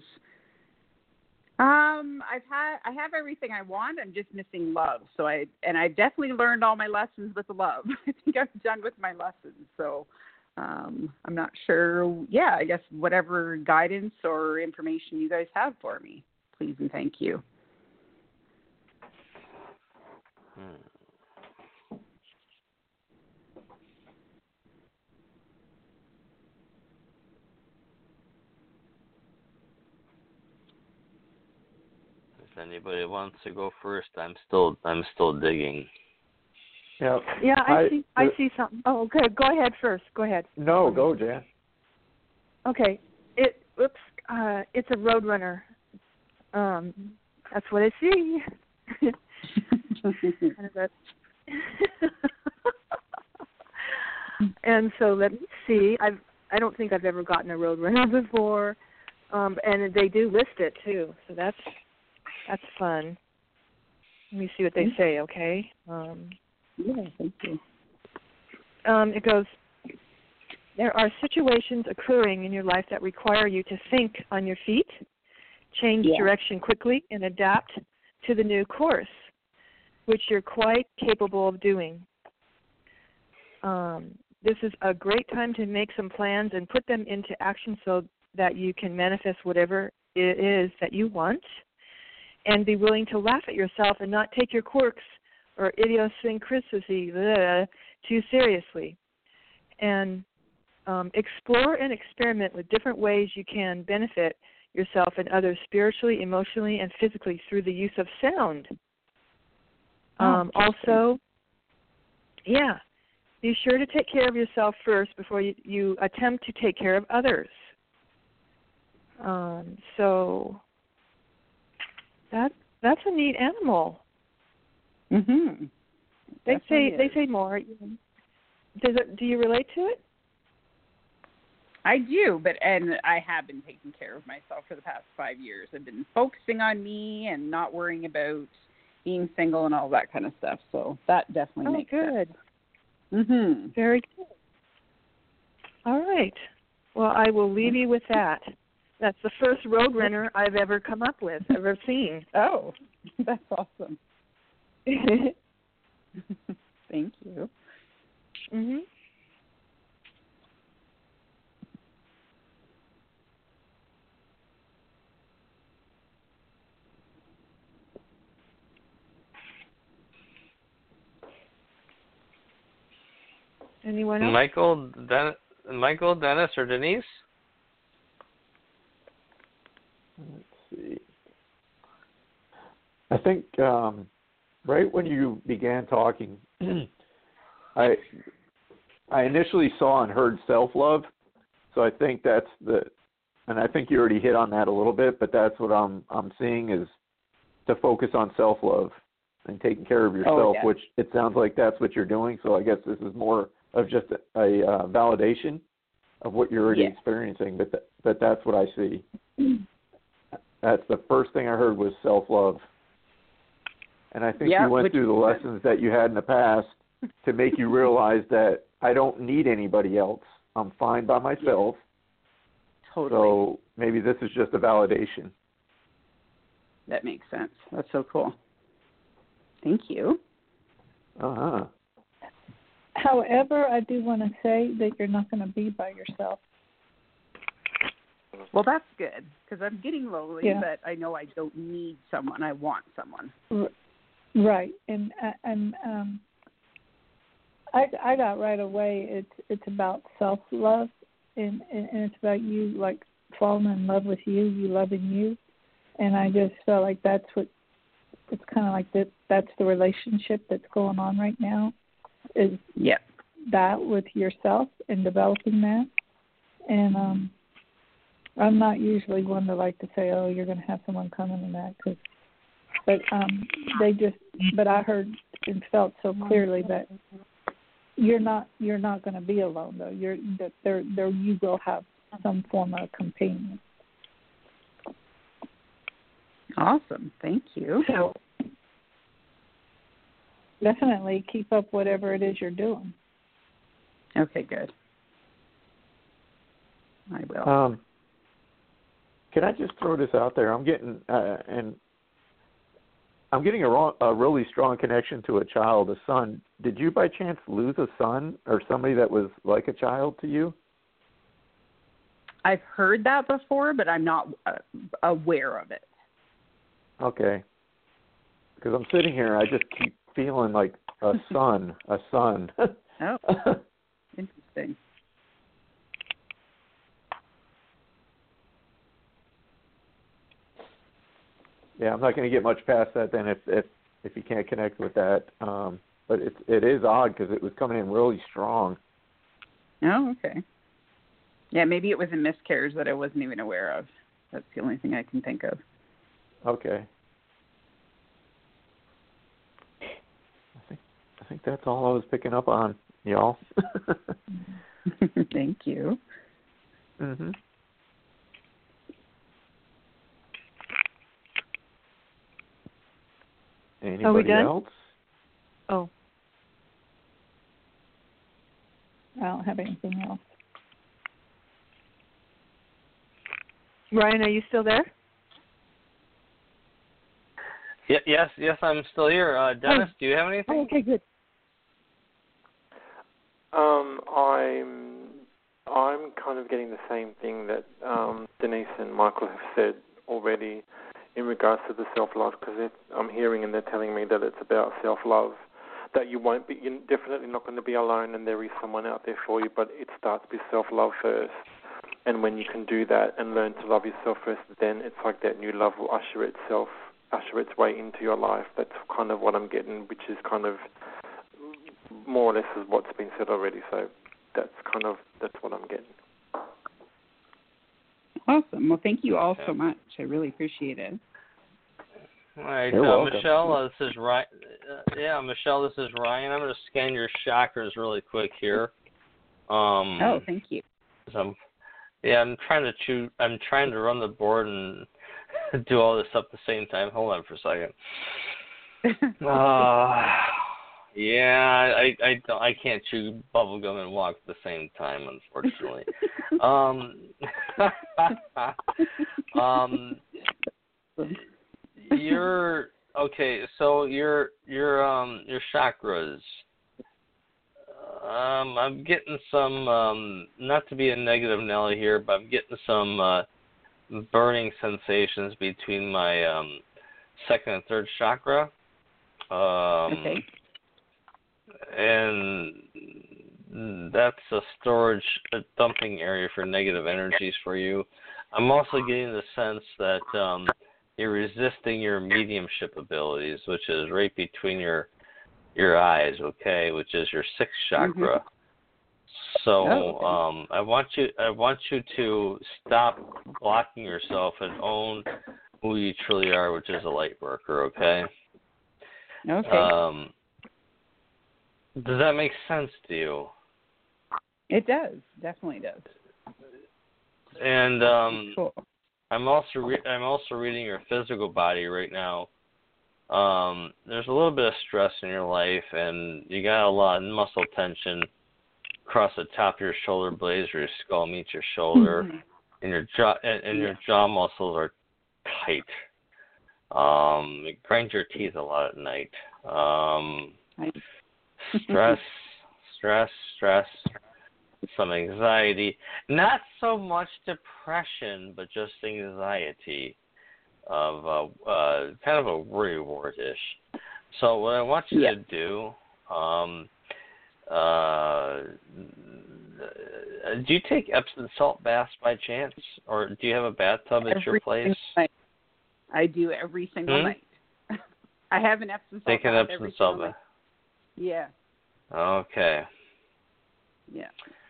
I have everything I want. I'm just missing love. So I definitely learned all my lessons with love. I think I'm done with my lessons. So I'm not sure. Yeah, I guess whatever guidance or information you guys have for me, please and thank you. If anybody wants to go first, I'm still digging. Yeah. Yeah, I see something. Oh, okay. Go ahead first. Go ahead. No, go, Jan. Okay. It's a Roadrunner. That's what I see. And so let me see. I don't think I've ever gotten a Roadrunner before, and they do list it too. So that's fun. Let me see what they say. Okay. Yeah, thank you. It goes, there are situations occurring in your life that require you to think on your feet, change direction quickly, and adapt to the new course, which you're quite capable of doing. This is a great time to make some plans and put them into action so that you can manifest whatever it is that you want, and be willing to laugh at yourself and not take your quirks or idiosyncrasy too seriously. And explore and experiment with different ways you can benefit yourself and others spiritually, emotionally, and physically through the use of sound. Also, be sure to take care of yourself first before you attempt to take care of others. So that's a neat animal. Mhm. They say more. Do you relate to it? I do, and I have been taking care of myself for the past 5 years. I've been focusing on me and not worrying about being single and all that kind of stuff. So that definitely makes sense. Mhm. Very good. All right. Well, I will leave you with that. That's the first Roadrunner I've ever come up with, ever seen. Oh, that's awesome. Thank you. Mhm. Anyone else? Michael, Dennis, or Denise? Let's see. I think right when you began talking, I initially saw and heard self-love, so I think that's and I think you already hit on that a little bit, but that's what I'm seeing is to focus on self-love and taking care of yourself, which it sounds like that's what you're doing. So I guess this is more of just a validation of what you're already experiencing, but that's what I see. That's the first thing I heard was self-love. And I think you went through the lessons that you had in the past to make you realize that I don't need anybody else. I'm fine by myself. Totally. So maybe this is just a validation. That makes sense. That's so cool. Thank you. Uh-huh. However, I do want to say that you're not going to be by yourself. Well, that's good because I'm getting lonely, but I know I don't need someone. I want someone. Right, and I got right away. It's about self-love, and it's about you like falling in love with you loving you, and I just felt like that's what it's kind of like that's the relationship that's going on right now, is that with yourself and developing that, and I'm not usually one to like to say, oh, you're going to have someone coming and that, but I heard and felt so clearly that you're not going to be alone though. You will have some form of companion. Awesome, thank you. So definitely keep up whatever it is you're doing. Okay, good. I will. Can I just throw this out there? I'm getting a really strong connection to a child, a son. Did you by chance lose a son or somebody that was like a child to you? I've heard that before, but I'm not aware of it. Okay. Because I'm sitting here, I just keep feeling like a son. Oh, interesting. Yeah, I'm not going to get much past that then if you can't connect with that. But it is odd because it was coming in really strong. Oh, okay. Yeah, maybe it was a miscarriage that I wasn't even aware of. That's the only thing I can think of. Okay. I think that's all I was picking up on, y'all. Thank you. Mhm. Anybody Are we done? else? Oh. I don't have anything else. Ryan, are you still there? Yes, I'm still here. Dennis, do you have anything? Oh, okay, good. I'm kind of getting the same thing that Denise and Michael have said already in regards to the self-love, because I'm hearing and they're telling me that it's about self-love, that you're definitely not going to be alone and there is someone out there for you, but it starts with self-love first. And when you can do that and learn to love yourself first, then it's like that new love will usher its way into your life. That's kind of what I'm getting, which is kind of more or less is what's been said already. So that's what I'm getting. Awesome. Well, thank you all so much. I really appreciate it. All right, You're welcome. Michelle, this is Ryan. Michelle, this is Ryan. I'm going to scan your chakras really quick here. Oh, thank you. I'm trying to run the board and do all this stuff at the same time. Hold on for a second. I can't chew bubble gum and walk at the same time, unfortunately. You're okay. So your chakras. I'm getting some, not to be a negative Nelly here, but I'm getting some burning sensations between my second and third chakra. Okay. And that's a storage, a dumping area for negative energies for you. I'm also getting the sense that you're resisting your mediumship abilities, which is right between your eyes, okay, which is your sixth chakra. So I want you to stop blocking yourself and own who you truly are, which is a light worker, okay? Okay. Does that make sense to you? It does. Definitely does. And cool. I'm also reading your physical body right now. There's a little bit of stress in your life, and you got a lot of muscle tension across the top of your shoulder blades, where your skull meets your shoulder, and your jaw muscles are tight. It grinds your teeth a lot at night. Stress, some anxiety. Not so much depression, but just anxiety of kind of a worry wart-ish. So what I want you to do, do you take Epsom salt baths by chance? Or do you have a bathtub at your place? I do every single night. I have an Epsom salt Take an bath Epsom salt bath. Yeah. Okay. Yeah.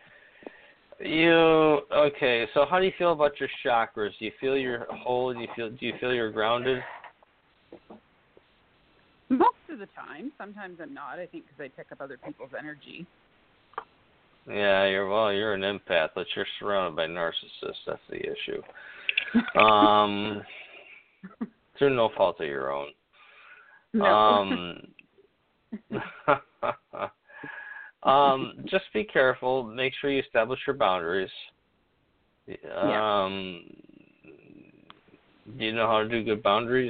Okay? So how do you feel about your chakras? Do you feel you're whole? Do you feel you're grounded? Most of the time. Sometimes I'm not. I think because I pick up other people's energy. Yeah, you're an empath, but you're surrounded by narcissists. That's the issue. Through no fault of your own. No. Just be careful. Make sure you establish your boundaries. Do you know how to do good boundaries?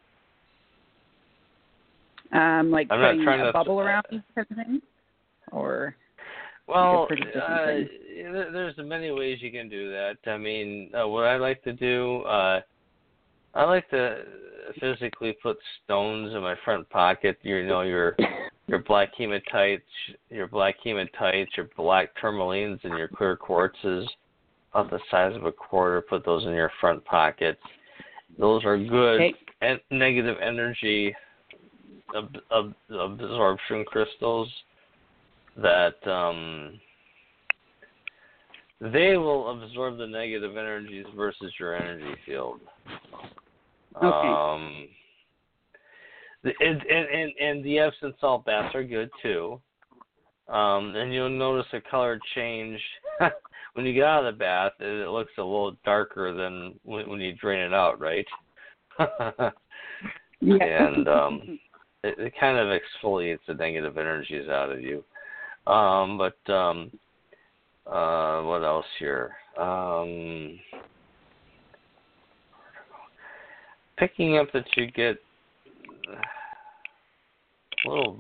Like I'm not putting trying a to bubble around kind of thing? Or well, like there's many ways you can do that. I mean, what I like to do, I like to physically put stones in my front pocket. Your black hematites, your black tourmalines, and your clear quartzes, about the size of a quarter. Put those in your front pocket. Those are good and negative energy absorption crystals that they will absorb the negative energies versus your energy field. Okay. And the Epsom salt baths are good too. And you'll notice a color change when you get out of the bath. It looks a little darker than when you drain it out, right? And it kind of exfoliates the negative energies out of you. But what else here? Picking up that you get a little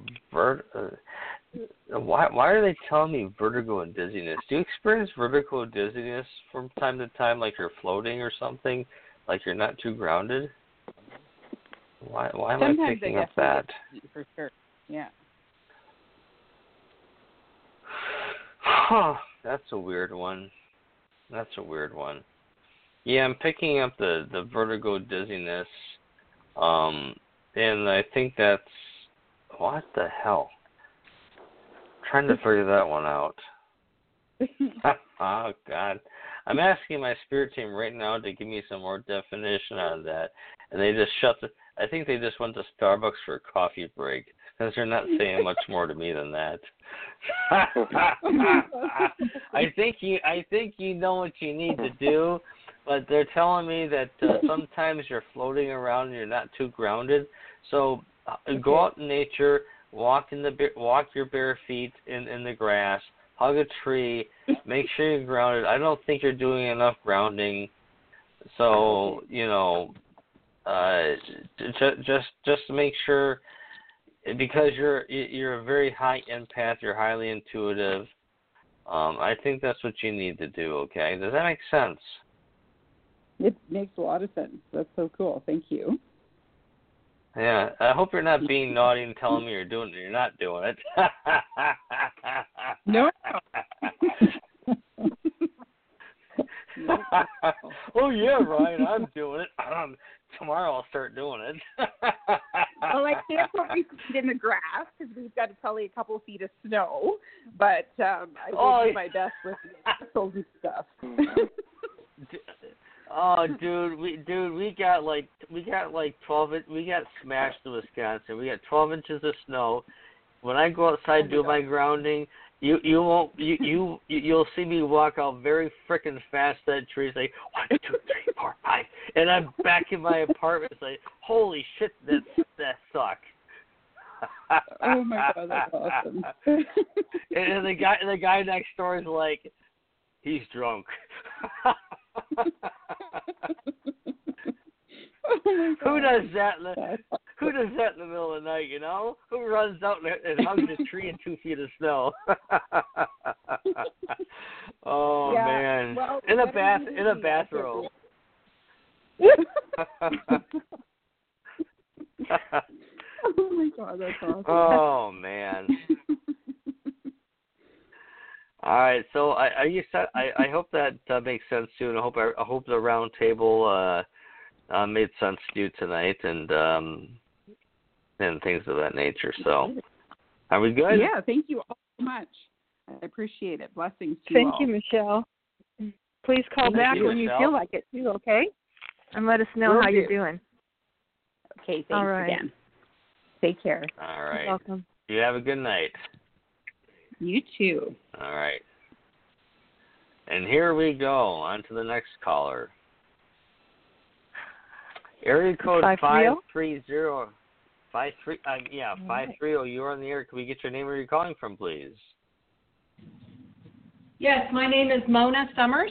why are they telling me vertigo and dizziness? Do you experience vertigo and dizziness from time to time, like you're floating or something, like you're not too grounded? Why am Sometimes I picking up that? For sure. Yeah. Huh. That's a weird one. Yeah, I'm picking up the vertigo dizziness. And I think that's, what the hell? I'm trying to figure that one out. Oh, God. I'm asking my spirit team right now to give me some more definition on that. And they just I think they just went to Starbucks for a coffee break, because they're not saying much more to me than that. I think you know what you need to do, but they're telling me that sometimes you're floating around and you're not too grounded. So go out in nature, walk your bare feet in the grass, hug a tree, make sure you're grounded. I don't think you're doing enough grounding. So just make sure because you're a very high empath, you're highly intuitive. I think that's what you need to do. Okay, does that make sense? It makes a lot of sense. That's so cool. Thank you. Yeah, I hope you're not being naughty and telling me you're doing it. You're not doing it. No. Oh yeah, Ryan, I'm doing it. Tomorrow I'll start doing it. Well, I can't put my feet in the grass because we've got probably a couple feet of snow, but I will do my best with the crystals and stuff. Oh, we got 12. We got smashed in Wisconsin. We got 12 inches of snow. When I go outside and do my grounding, you'll see me walk out very frickin' fast that tree. Say 1, 2, 3, 4, 5, and I'm back in my apartment. Say, holy shit, that sucked. Oh my God, that's awesome. And the guy next door is like, he's drunk. Who does that? Who does that in the middle of the night? You know, who runs out and hugs a tree in 2 feet of snow? Oh yeah, man! well, in a bathrobe. Oh my God, that's awesome. Oh man! All right, so I hope that makes sense too, and I hope the round table made sense to you tonight, and things of that nature. So, are we good? Yeah, thank you all so much. I appreciate it. Blessings to you all. Thank you, Michelle. Please call back when you feel like it too, okay? And let us know how you're doing. Okay, thanks all right. again. Take care. All right. You're welcome. You have a good night. You too. All right. And here we go. On to the next caller. Area code 530. 530. You're on the air. Can we get your name? Where you're calling from, please? Yes, my name is Mona Summers.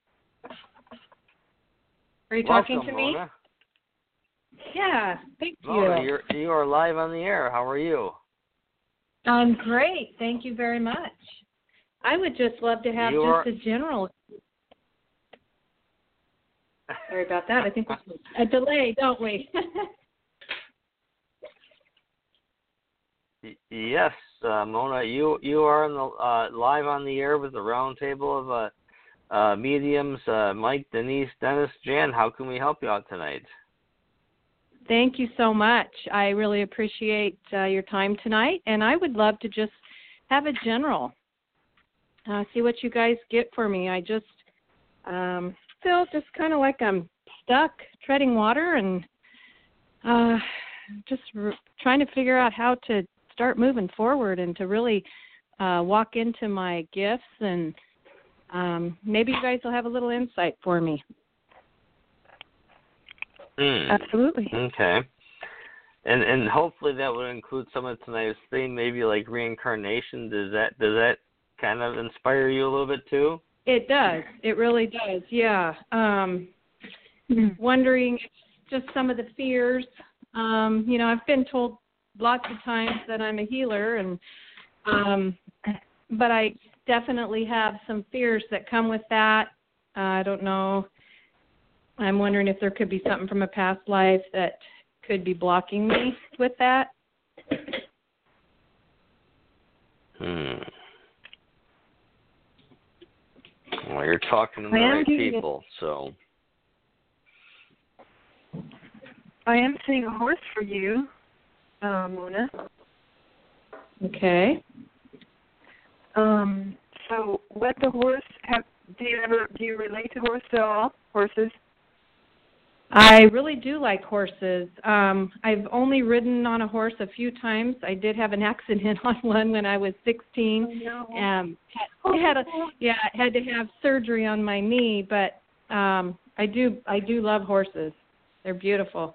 Are you talking to me? Mona. Yeah, thank Mona, you. you are live on the air. How are you? I'm great. Thank you very much. I would just love to have a general. Sorry about that. I think there's a delay, don't we? Yes, Mona, you are on the live on the air with the round table of mediums, Mike, Denise, Dennis, Jan. How can we help you out tonight? Thank you so much. I really appreciate your time tonight, and I would love to just have a general. See what you guys get for me. I just feel just kind of like I'm stuck treading water and just trying to figure out how to start moving forward and to really walk into my gifts, and maybe you guys will have a little insight for me. Absolutely. Okay. And hopefully that would include some of tonight's theme, maybe like reincarnation. Does that kind of inspire you a little bit too? It does. It really does. Yeah. Wondering just some of the fears. I've been told lots of times that I'm a healer, and but I definitely have some fears that come with that. I don't know. I'm wondering if there could be something from a past life that could be blocking me with that. Well, you're talking to the right people, so. I am seeing a horse for you, Mona. Okay. So what the horse do you relate to horses? I really do like horses. I've only ridden on a horse a few times. I did have an accident on one when I was 16. Oh, no. Had to have surgery on my knee, but I do love horses. They're beautiful.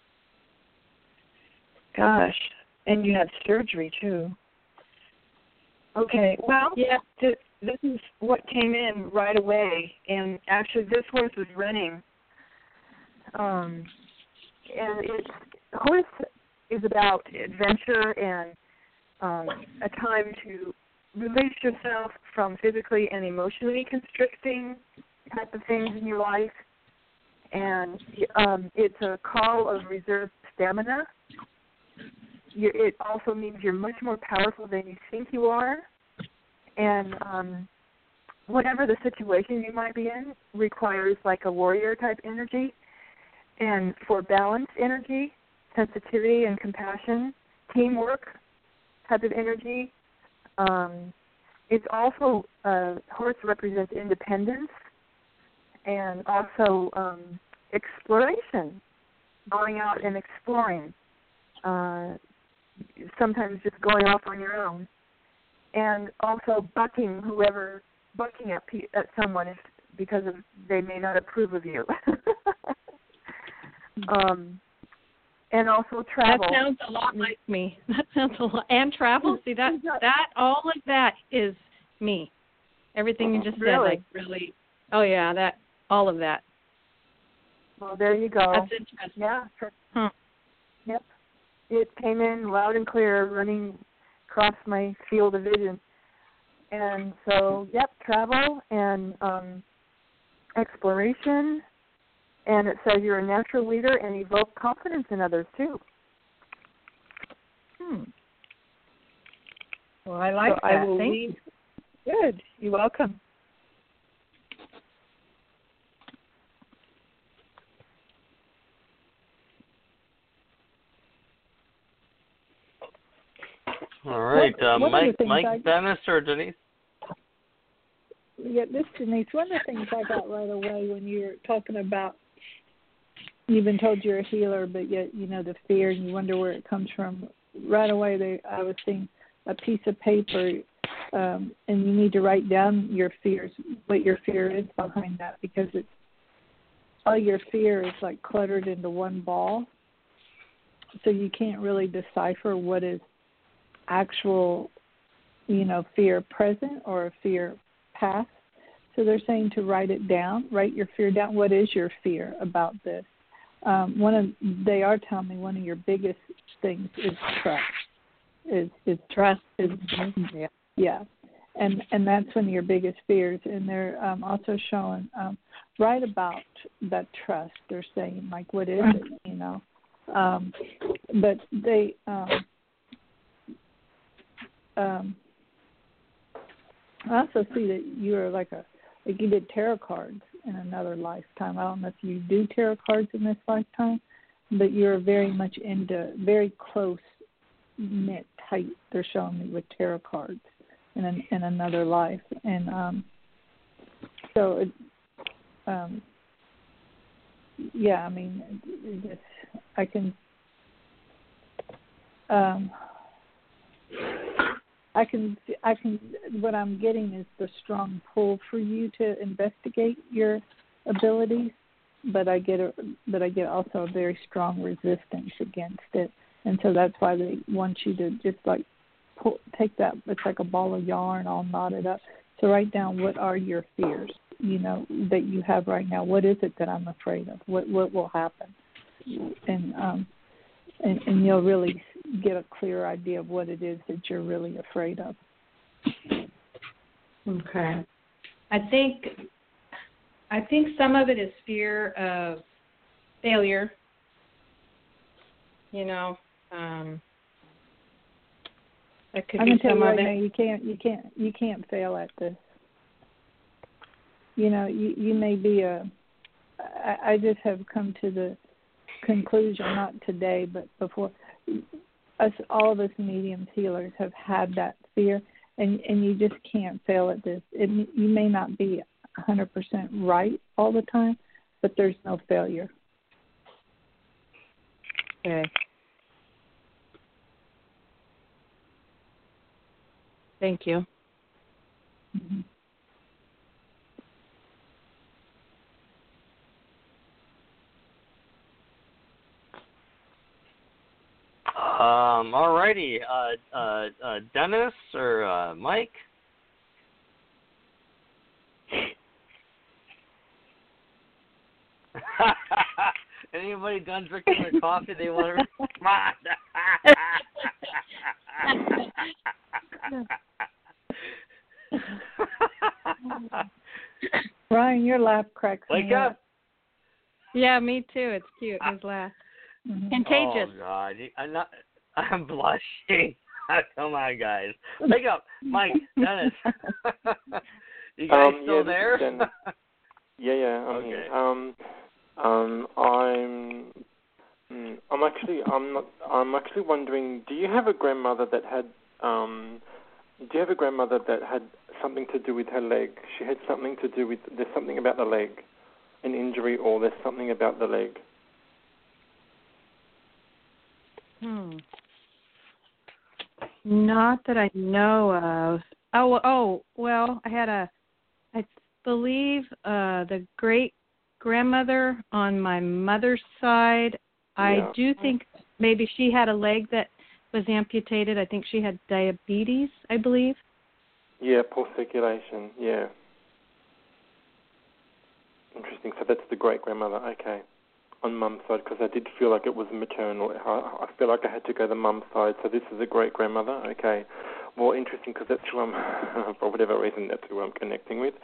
Gosh, and you had surgery too. Okay, well, yeah. This is what came in right away, and actually this horse was running. And is about adventure and a time to release yourself from physically and emotionally constricting type of things in your life. And it's a call of reserved stamina. It also means you're much more powerful than you think you are. And whatever the situation you might be in requires like a warrior type energy. And for balanced energy, sensitivity and compassion, teamwork type of energy. It's also, horse represents independence and also exploration, going out and exploring, sometimes just going off on your own, and also bucking at someone because they may not approve of you. And also travel. That sounds a lot like me. That sounds a lot. And travel. See, that all of that is me. Everything you just said, like really. Oh yeah, that all of that. Well, there you go. That's interesting. Yeah. Yep. It came in loud and clear, running across my field of vision. And so, yep, travel and exploration. And it says you're a natural leader and evoke confidence in others, too. Well, I like that. I will Thank leave. you. Good. You're welcome. All right. Mike, Dennis, or Denise? Yeah, this Denise. One of the things I got right away when you were talking about, you've been told you're a healer, but yet you know the fear and you wonder where it comes from. Right away, I was seeing a piece of paper, and you need to write down your fears, what your fear is behind that, because it's all your fear is like cluttered into one ball, so you can't really decipher what is actual, fear present or fear past. So they're saying to write it down, write your fear down. What is your fear about this? They are telling me one of your biggest things is trust. Is trust. Yeah. And that's one of your biggest fears. And they're also showing write about that trust. They're saying, like, what is it, but they I also see that you're like you did tarot cards in another lifetime. I don't know if you do tarot cards in this lifetime, but you're very much into very close knit tight. They're showing me with tarot cards in another life, and so it, yeah. I mean, I can. I can. What I'm getting is the strong pull for you to investigate your abilities, but I get also a very strong resistance against it, and so that's why they want you to just like take that. It's like a ball of yarn, all knotted up. So write down what are your fears, that you have right now. What is it that I'm afraid of? What will happen? And you'll really get a clear idea of what it is that you're really afraid of. Okay. I think some of it is fear of failure. That could be some of it. You can't fail at this. You may be I just have come to the conclusion, not today, but before, all of us mediums, healers have had that fear, and you just can't fail at this. You may not be 100% right all the time, but there's no failure. Okay. Thank you. Mm-hmm. All righty. Dennis or Mike? Anybody done drinking their coffee? They want to. Come on. Brian, your laugh cracks Wake me up. Yeah, me too. It's cute. His laugh. Mm-hmm. Contagious. Oh God, I'm blushing. Come on, guys. Wake up, Mike, Dennis. You guys still there? Yeah, I'm here. I'm actually wondering, do you have a grandmother that had something to do with her leg? She had something to do with, there's something about the leg, an injury, or there's something about the leg. Not that I know of. Well, I believe the great grandmother on my mother's side. Yeah. I do think maybe she had a leg that was amputated. I think she had diabetes, I believe. Yeah, poor circulation. Yeah. Interesting. So that's the great grandmother. Okay. On mum's side, because I did feel like it was maternal. I feel like I had to go the mum's side. So this is a great grandmother. Okay. Well, interesting, because that's who I'm, for whatever reason, that's who I'm connecting with.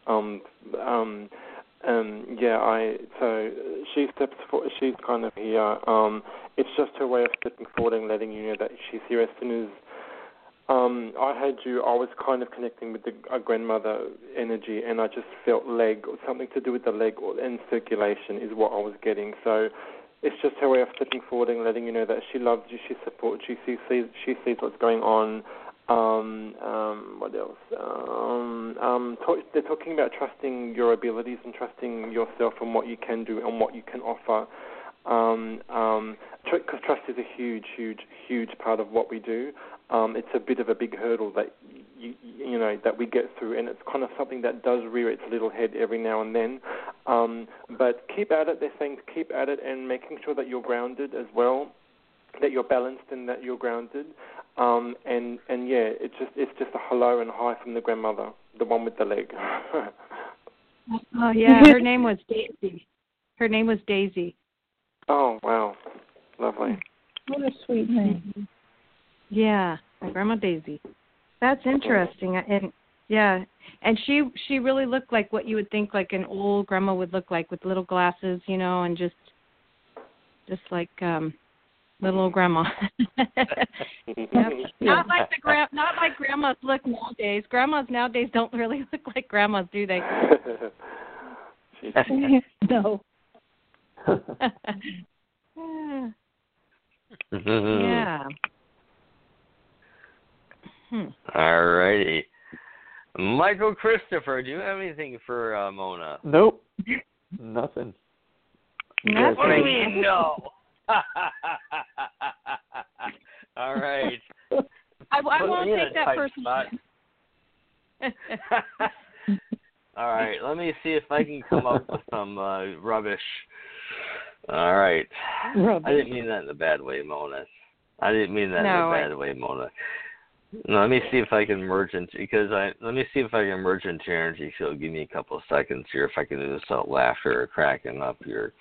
So she steps forward. She's kind of here. It's just her way of stepping forward and letting you know that she's here. As soon as I heard you, I was kind of connecting with a grandmother energy, and I just felt leg, or something to do with the leg and circulation is what I was getting. So it's just her way of stepping forward and letting you know that she loves you, she supports you, she sees what's going on. What else? They're talking about trusting your abilities and trusting yourself and what you can do and what you can offer. Because trust is a huge, huge, huge part of what we do. It's a bit of a big hurdle that you know that we get through, and it's kind of something that does rear its little head every now and then. But keep at it. They're saying keep at it, and making sure that you're grounded as well, that you're balanced and that you're grounded. And yeah, it's just a hello and hi from the grandmother, the one with the leg. Oh yeah, her name was Daisy. Oh wow, lovely. What a sweet name. Yeah, my grandma Daisy. That's interesting. And yeah, and she really looked like what you would think like an old grandma would look like, with little glasses, you know, and just like little old grandma. Yep. Not like grandmas look nowadays. Grandmas nowadays don't really look like grandmas, do they? No. Yeah. All righty. Michael Christopher, do you have anything for Mona? Nope. Nothing. Nothing. What do you mean, no? All right. I won't take that person. All right, let me see if I can come up with some rubbish. All right. Rubbish. I didn't mean that in a bad way, Mona. I didn't mean that in a bad way, Mona. No, let me see if I can merge into energy. So give me a couple of seconds here if I can do this without laughter or cracking up here.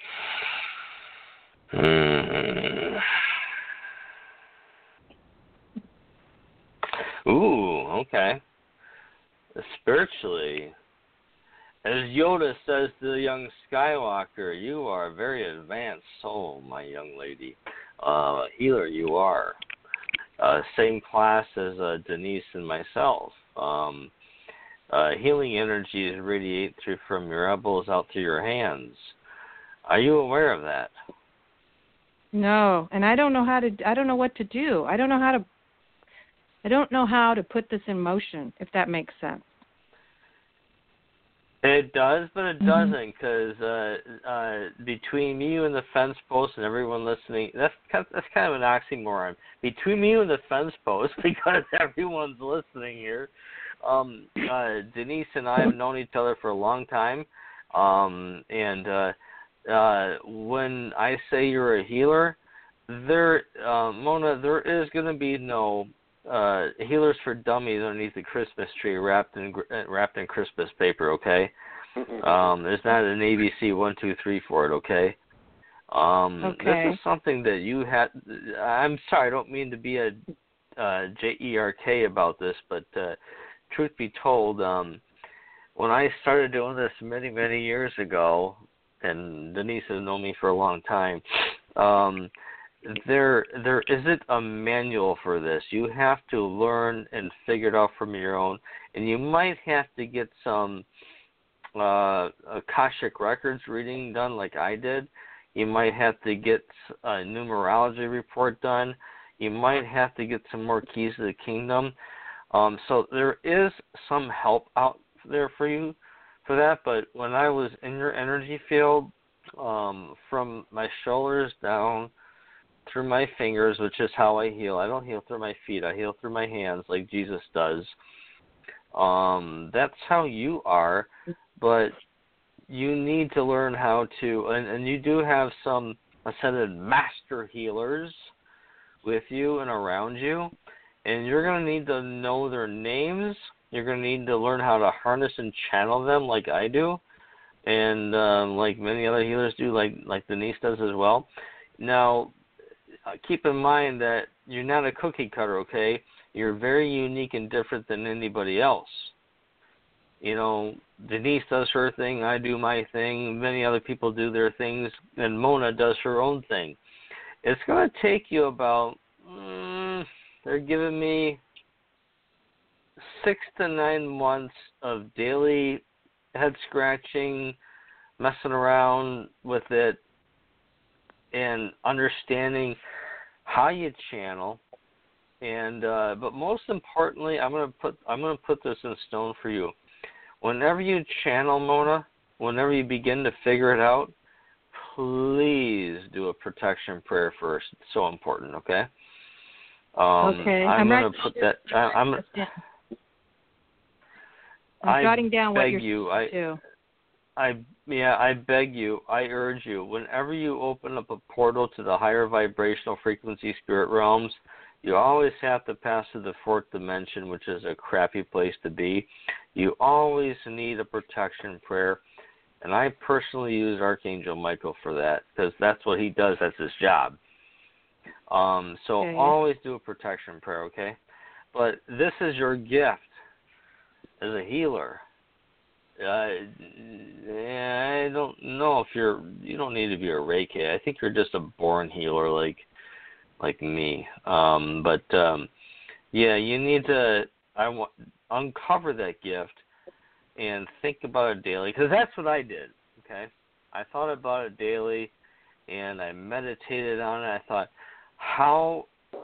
Ooh, okay. Spiritually, as Yoda says to the young Skywalker, you are a very advanced soul, my young lady. Healer you are. Same class as Denise and myself. Healing energies radiate through from your elbows out to your hands. Are you aware of that? No, and I don't know what to do. I don't know how to put this in motion, if that makes sense. It does, but it doesn't, because between you and the fence post and everyone listening, that's kind of an oxymoron. Between you and the fence post, because everyone's listening here, Denise and I have known each other for a long time, and when I say you're a healer, Mona, there is going to be no healers for dummies underneath the Christmas tree wrapped in Christmas paper, okay? There's not an ABC 1, 2, 3 for it, okay? Okay. This is something that you had. I'm sorry, I don't mean to be a jerk about this, but truth be told, when I started doing this many, many years ago, and Denise has known me for a long time, there isn't a manual for this. You have to learn and figure it out from your own, and you might have to get some Akashic Records reading done like I did. You might have to get a numerology report done. You might have to get some more keys to the kingdom. So there is some help out there for you for that. But when I was in your energy field, from my shoulders down through my fingers, which is how I heal. I don't heal through my feet. I heal through my hands like Jesus does. That's how you are. But you need to learn how to, and you do have some ascended master healers with you and around you, and you're going to need to know their names. You're going to need to learn how to harness and channel them like I do, and like many other healers do, like Denise does as well. Now, keep in mind that you're not a cookie cutter, okay? You're very unique and different than anybody else. You know, Denise does her thing, I do my thing, many other people do their things, and Mona does her own thing. It's going to take you about, they're giving me 6 to 9 months of daily head scratching, messing around with it, and understanding how you channel. And but most importantly, I'm going to put this in stone for you. Whenever you channel, Mona, whenever you begin to figure it out, please do a protection prayer first. It's so important, okay? Okay. I'm going to put that. I'm jotting down what you're saying too. I beg you, I urge you, whenever you open up a portal to the higher vibrational frequency spirit realms, you always have to pass through the fourth dimension, which is a crappy place to be. You always need a protection prayer, and I personally use Archangel Michael for that because that's what he does. That's his job. So okay. Always do a protection prayer, okay? But this is your gift as a healer. I don't know if you don't need to be a Reiki. I think you're just a born healer like me. Yeah, you need to uncover that gift and think about it daily, because that's what I did, okay? I thought about it daily, and I meditated on it. I thought, how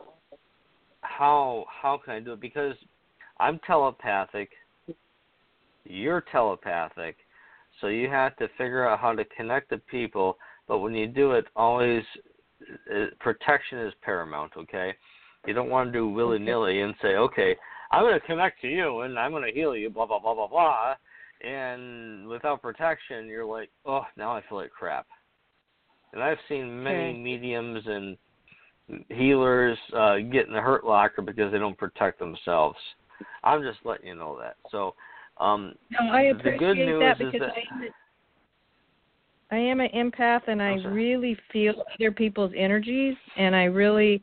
can I do it? Because I'm telepathic, you're telepathic, so you have to figure out how to connect to people, but when you do it, always protection is paramount, okay? You don't want to do willy-nilly and say, okay, I'm going to connect to you and I'm going to heal you, blah, blah, blah, blah, blah, and without protection, you're like, oh, now I feel like crap. And I've seen many mediums and healers get in a hurt locker because they don't protect themselves. I'm just letting you know that. So, no, I appreciate the good news that is because that I am an empath, and I really feel other people's energies, and I really,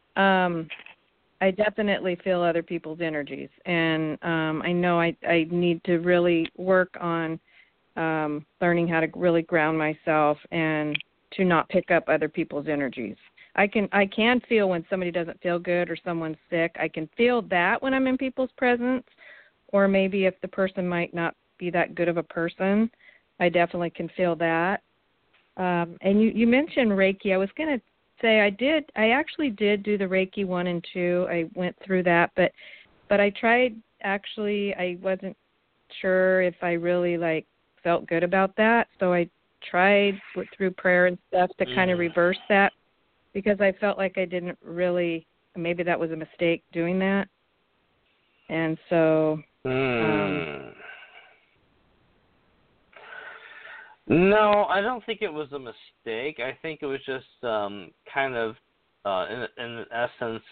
I definitely feel other people's energies, and I know I need to really work on learning how to really ground myself and to not pick up other people's energies. I can feel when somebody doesn't feel good or someone's sick. I can feel that when I'm in people's presence, or maybe if the person might not be that good of a person, I definitely can feel that. And you mentioned Reiki. I was going to say I actually did do the Reiki 1 and 2. I went through that, but I tried, actually, I wasn't sure if I really felt good about that. So I tried through prayer and stuff to kind of reverse that, because I felt like I didn't really, maybe that was a mistake doing that. And so no, I don't think it was a mistake. I think it was just kind of, in essence,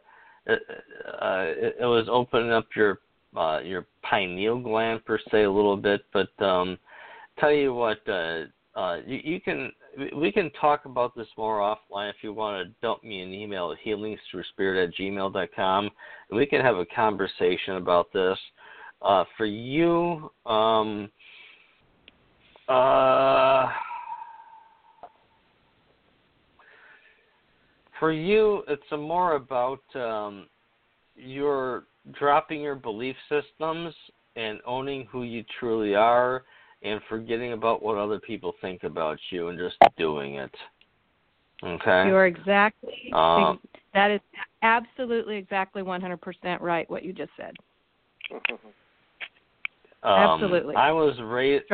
it was opening up your pineal gland per se a little bit. But tell you what, we can talk about this more offline if you want to dump me an email at healingsthroughspirit@gmail.com, and we can have a conversation about this. For you, it's more about you're dropping your belief systems and owning who you truly are, and forgetting about what other people think about you and just doing it. Okay? You're exactly, that is absolutely exactly 100% right, what you just said. Absolutely. I was raised,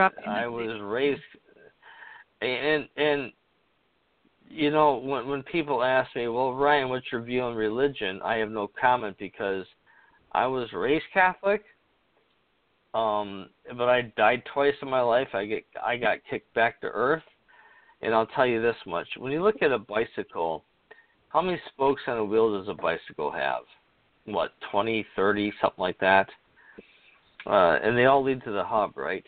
and you know, when people ask me, well, Ryan, what's your view on religion? I have no comment because I was raised Catholic, but I died twice in my life. I got kicked back to earth, and I'll tell you this much: when you look at a bicycle, how many spokes on a wheel does a bicycle have? What, 20, 30, something like that? And they all lead to the hub, right?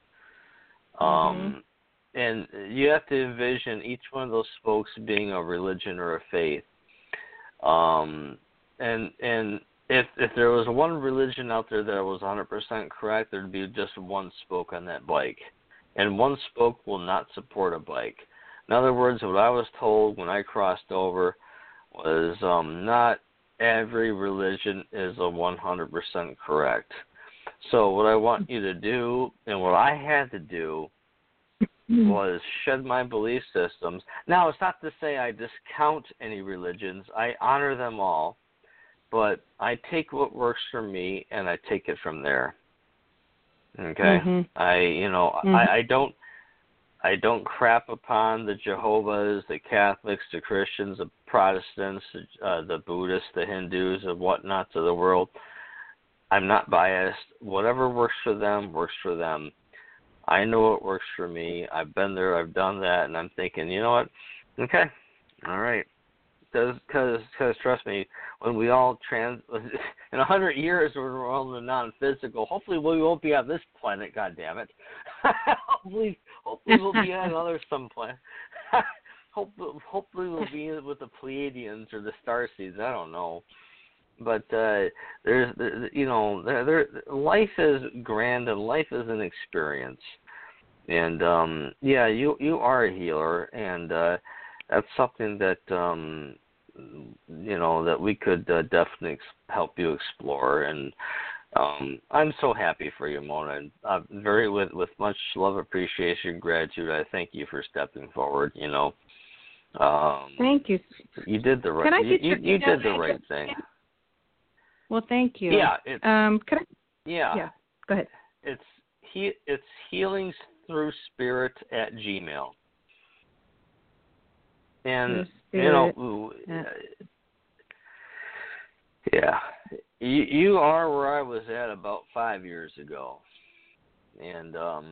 And you have to envision each one of those spokes being a religion or a faith. And if there was one religion out there that was 100% correct, there'd be just one spoke on that bike. And one spoke will not support a bike. In other words, what I was told when I crossed over was not every religion is a 100% correct. So what I want you to do, and what I had to do, was shed my belief systems. Now, it's not to say I discount any religions. I honor them all. But I take what works for me, and I take it from there. Okay? I don't crap upon the Jehovah's, the Catholics, the Christians, the Protestants, the Buddhists, the Hindus, and whatnots of the world. I'm not biased. Whatever works for them, works for them. I know what works for me. I've been there. I've done that. And I'm thinking, you know what? Okay. All right. Because trust me, when we all in 100 years, when we're all in the non-physical, hopefully we won't be on this planet, goddammit. hopefully we'll be on another some planet. hopefully we'll be with the Pleiadians or the Starseeds. I don't know. But life is grand and life is an experience. And you are a healer, and that's something that that we could definitely help you explore. And I'm so happy for you, Mona. And with much love, appreciation, gratitude, I thank you for stepping forward. Thank you. You did the right. Can I get you did the right thing. Well, thank you. Yeah. Yeah. Go ahead. It's healingsthroughspirit@gmail. And you are where I was at about 5 years ago, and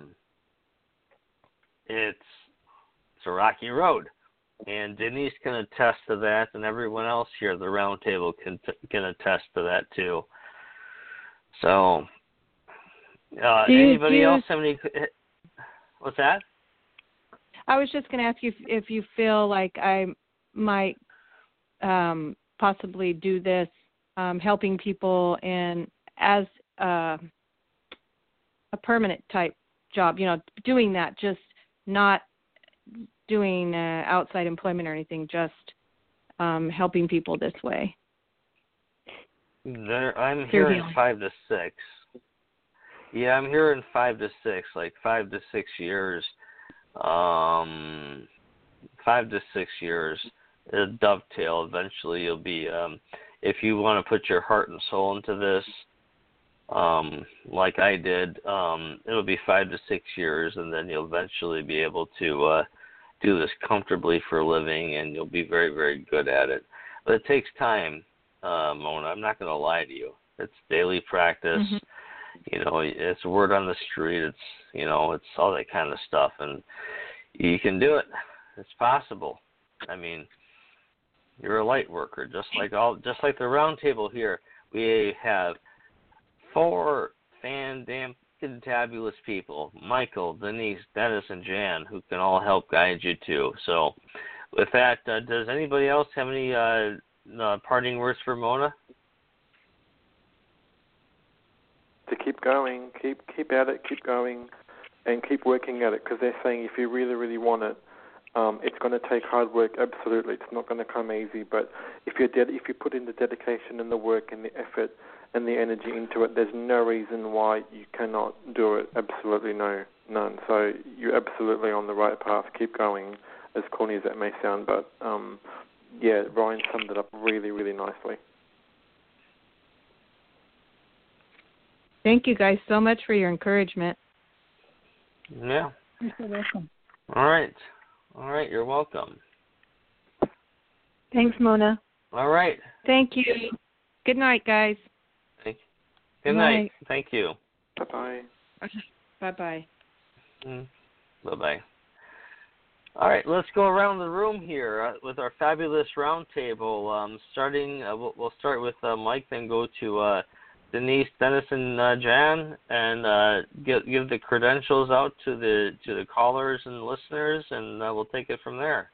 it's a rocky road. And Denise can attest to that, and everyone else here at the round table can attest to that too. So, anybody else have any? What's that? I was just going to ask you if you feel like I might possibly do this, helping people in as a permanent type job. Doing that, just not doing outside employment or anything, just helping people this way. I'm hearing 5 to 6. Yeah, I'm hearing 5 to 6, like 5 to 6 years. 5 to 6 years. It'll dovetail. Eventually, you'll be. If you want to put your heart and soul into this, like I did, it'll be 5 to 6 years, and then you'll eventually be able to do this comfortably for a living, and you'll be very, very good at it. But it takes time, Mona. I'm not going to lie to you. It's daily practice. Mm-hmm. It's word on the street. It's it's all that kind of stuff, and you can do it. It's possible. I mean, you're a light worker, just like the round table here. We have 4 fantabulous people, Michael, Denise, Dennis, and Jan, who can all help guide you too. So with that, does anybody else have any parting words for Mona? To keep going, keep at it, keep going, and keep working at it, because they're saying if you really, really want it, it's going to take hard work. Absolutely, it's not going to come easy. But if you put in the dedication and the work and the effort and the energy into it, there's no reason why you cannot do it. Absolutely none. So you're absolutely on the right path. Keep going, as corny as that may sound. But yeah, Ryan summed it up really, really nicely. Thank you guys so much for your encouragement. Yeah. You're so welcome. All right, you're welcome. Thanks, Mona. All right. Thank you. Good night, guys. Good night. Thank you. Bye-bye. Bye-bye. Bye-bye. All right, let's go around the room here with our fabulous roundtable. Starting, we'll start with Mike, then go to Denise, Dennis, and Jan, and give the credentials out to the callers and listeners, and we'll take it from there.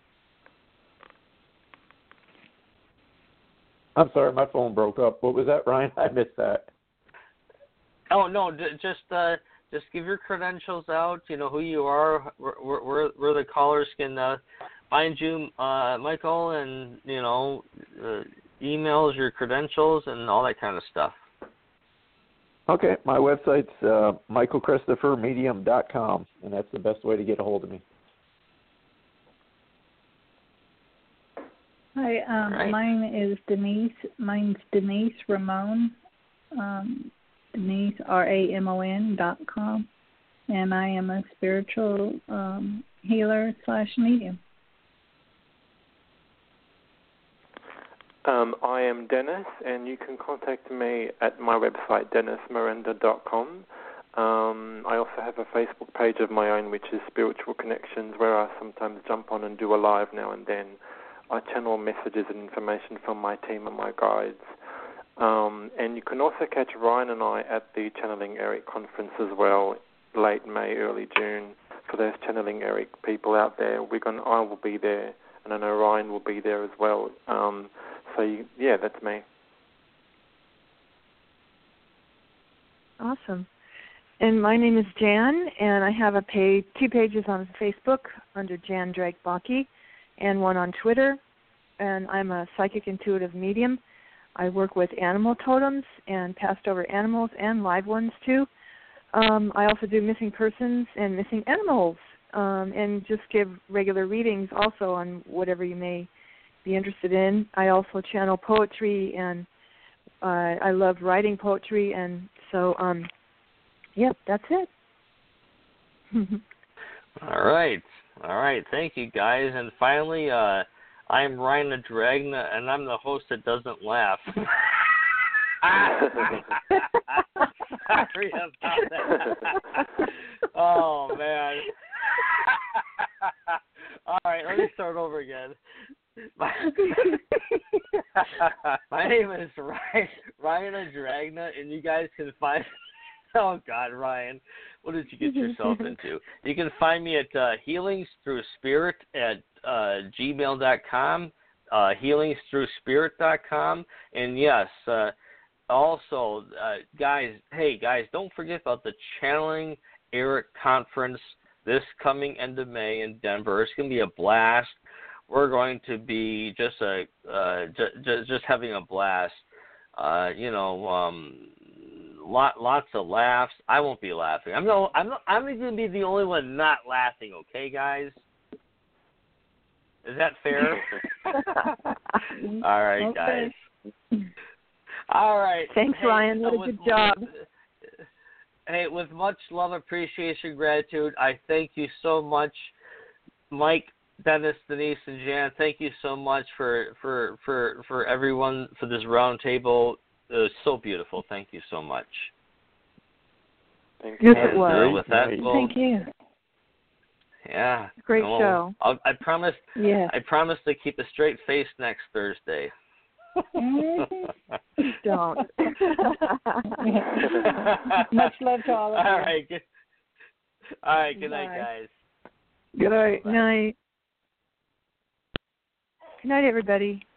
I'm sorry, my phone broke up. What was that, Ryan? I missed that. Oh no, just give your credentials out. You know who you are, where the callers can find you, Michael, and emails, your credentials, and all that kind of stuff. Okay, my website's michaelchristophermedium.com, and that's the best way to get a hold of me. Hi, right. Mine is Denise. Mine's Denise Ramon. Denise, RAMON.com, and I am a spiritual healer/medium. I am Dennis, and you can contact me at my website, dennismiranda.com. I also have a Facebook page of my own, which is Spiritual Connections, where I sometimes jump on and do a live now and then. I channel messages and information from my team and my guides. And you can also catch Ryan and I at the Channeling Eric conference as well, late May, early June. For those Channeling Eric people out there, I will be there, and I know Ryan will be there as well. Yeah, that's me. Awesome. And my name is Jan, and I have two pages on Facebook under Jan Drake Bakke, and one on Twitter. And I'm a psychic intuitive medium. I work with animal totems and passed over animals and live ones too. I also do missing persons and missing animals, and just give regular readings also on whatever you may be interested in. I also channel poetry, and I love writing poetry, and so that's it. All right. Thank you, guys. And finally, I'm Ryan Dragna, and I'm the host that doesn't laugh. Sorry about that. Oh, man. All right, let me start over again. My name is Ryan Dragna, and you guys can find... Oh, God, Ryan, what did you get yourself into? You can find me at healingsthroughspirit at gmail.com, healingsthroughspirit.com, and yes, also, guys, don't forget about the Channeling Eric Conference this coming end of May in Denver. It's going to be a blast. We're going to be just having a blast. Lots of laughs. I won't be laughing. I'm going to be the only one not laughing. Okay, guys. Is that fair? All right, Okay. guys. All right. Thanks, Ryan. What a good job. Hey, with much love, appreciation, gratitude, I thank you so much, Mike, Dennis, Denise, and Jan. Thank you so much for everyone for this round table. It was so beautiful. Thank you so much. Thank you. Yes, it was. With that, Thank you. Yeah. Great show. I promise. Yeah. I promise to keep a straight face next Thursday. Don't. Much love to all of you. All right. All right. Good night, guys. Good night. Good night. Good night, everybody.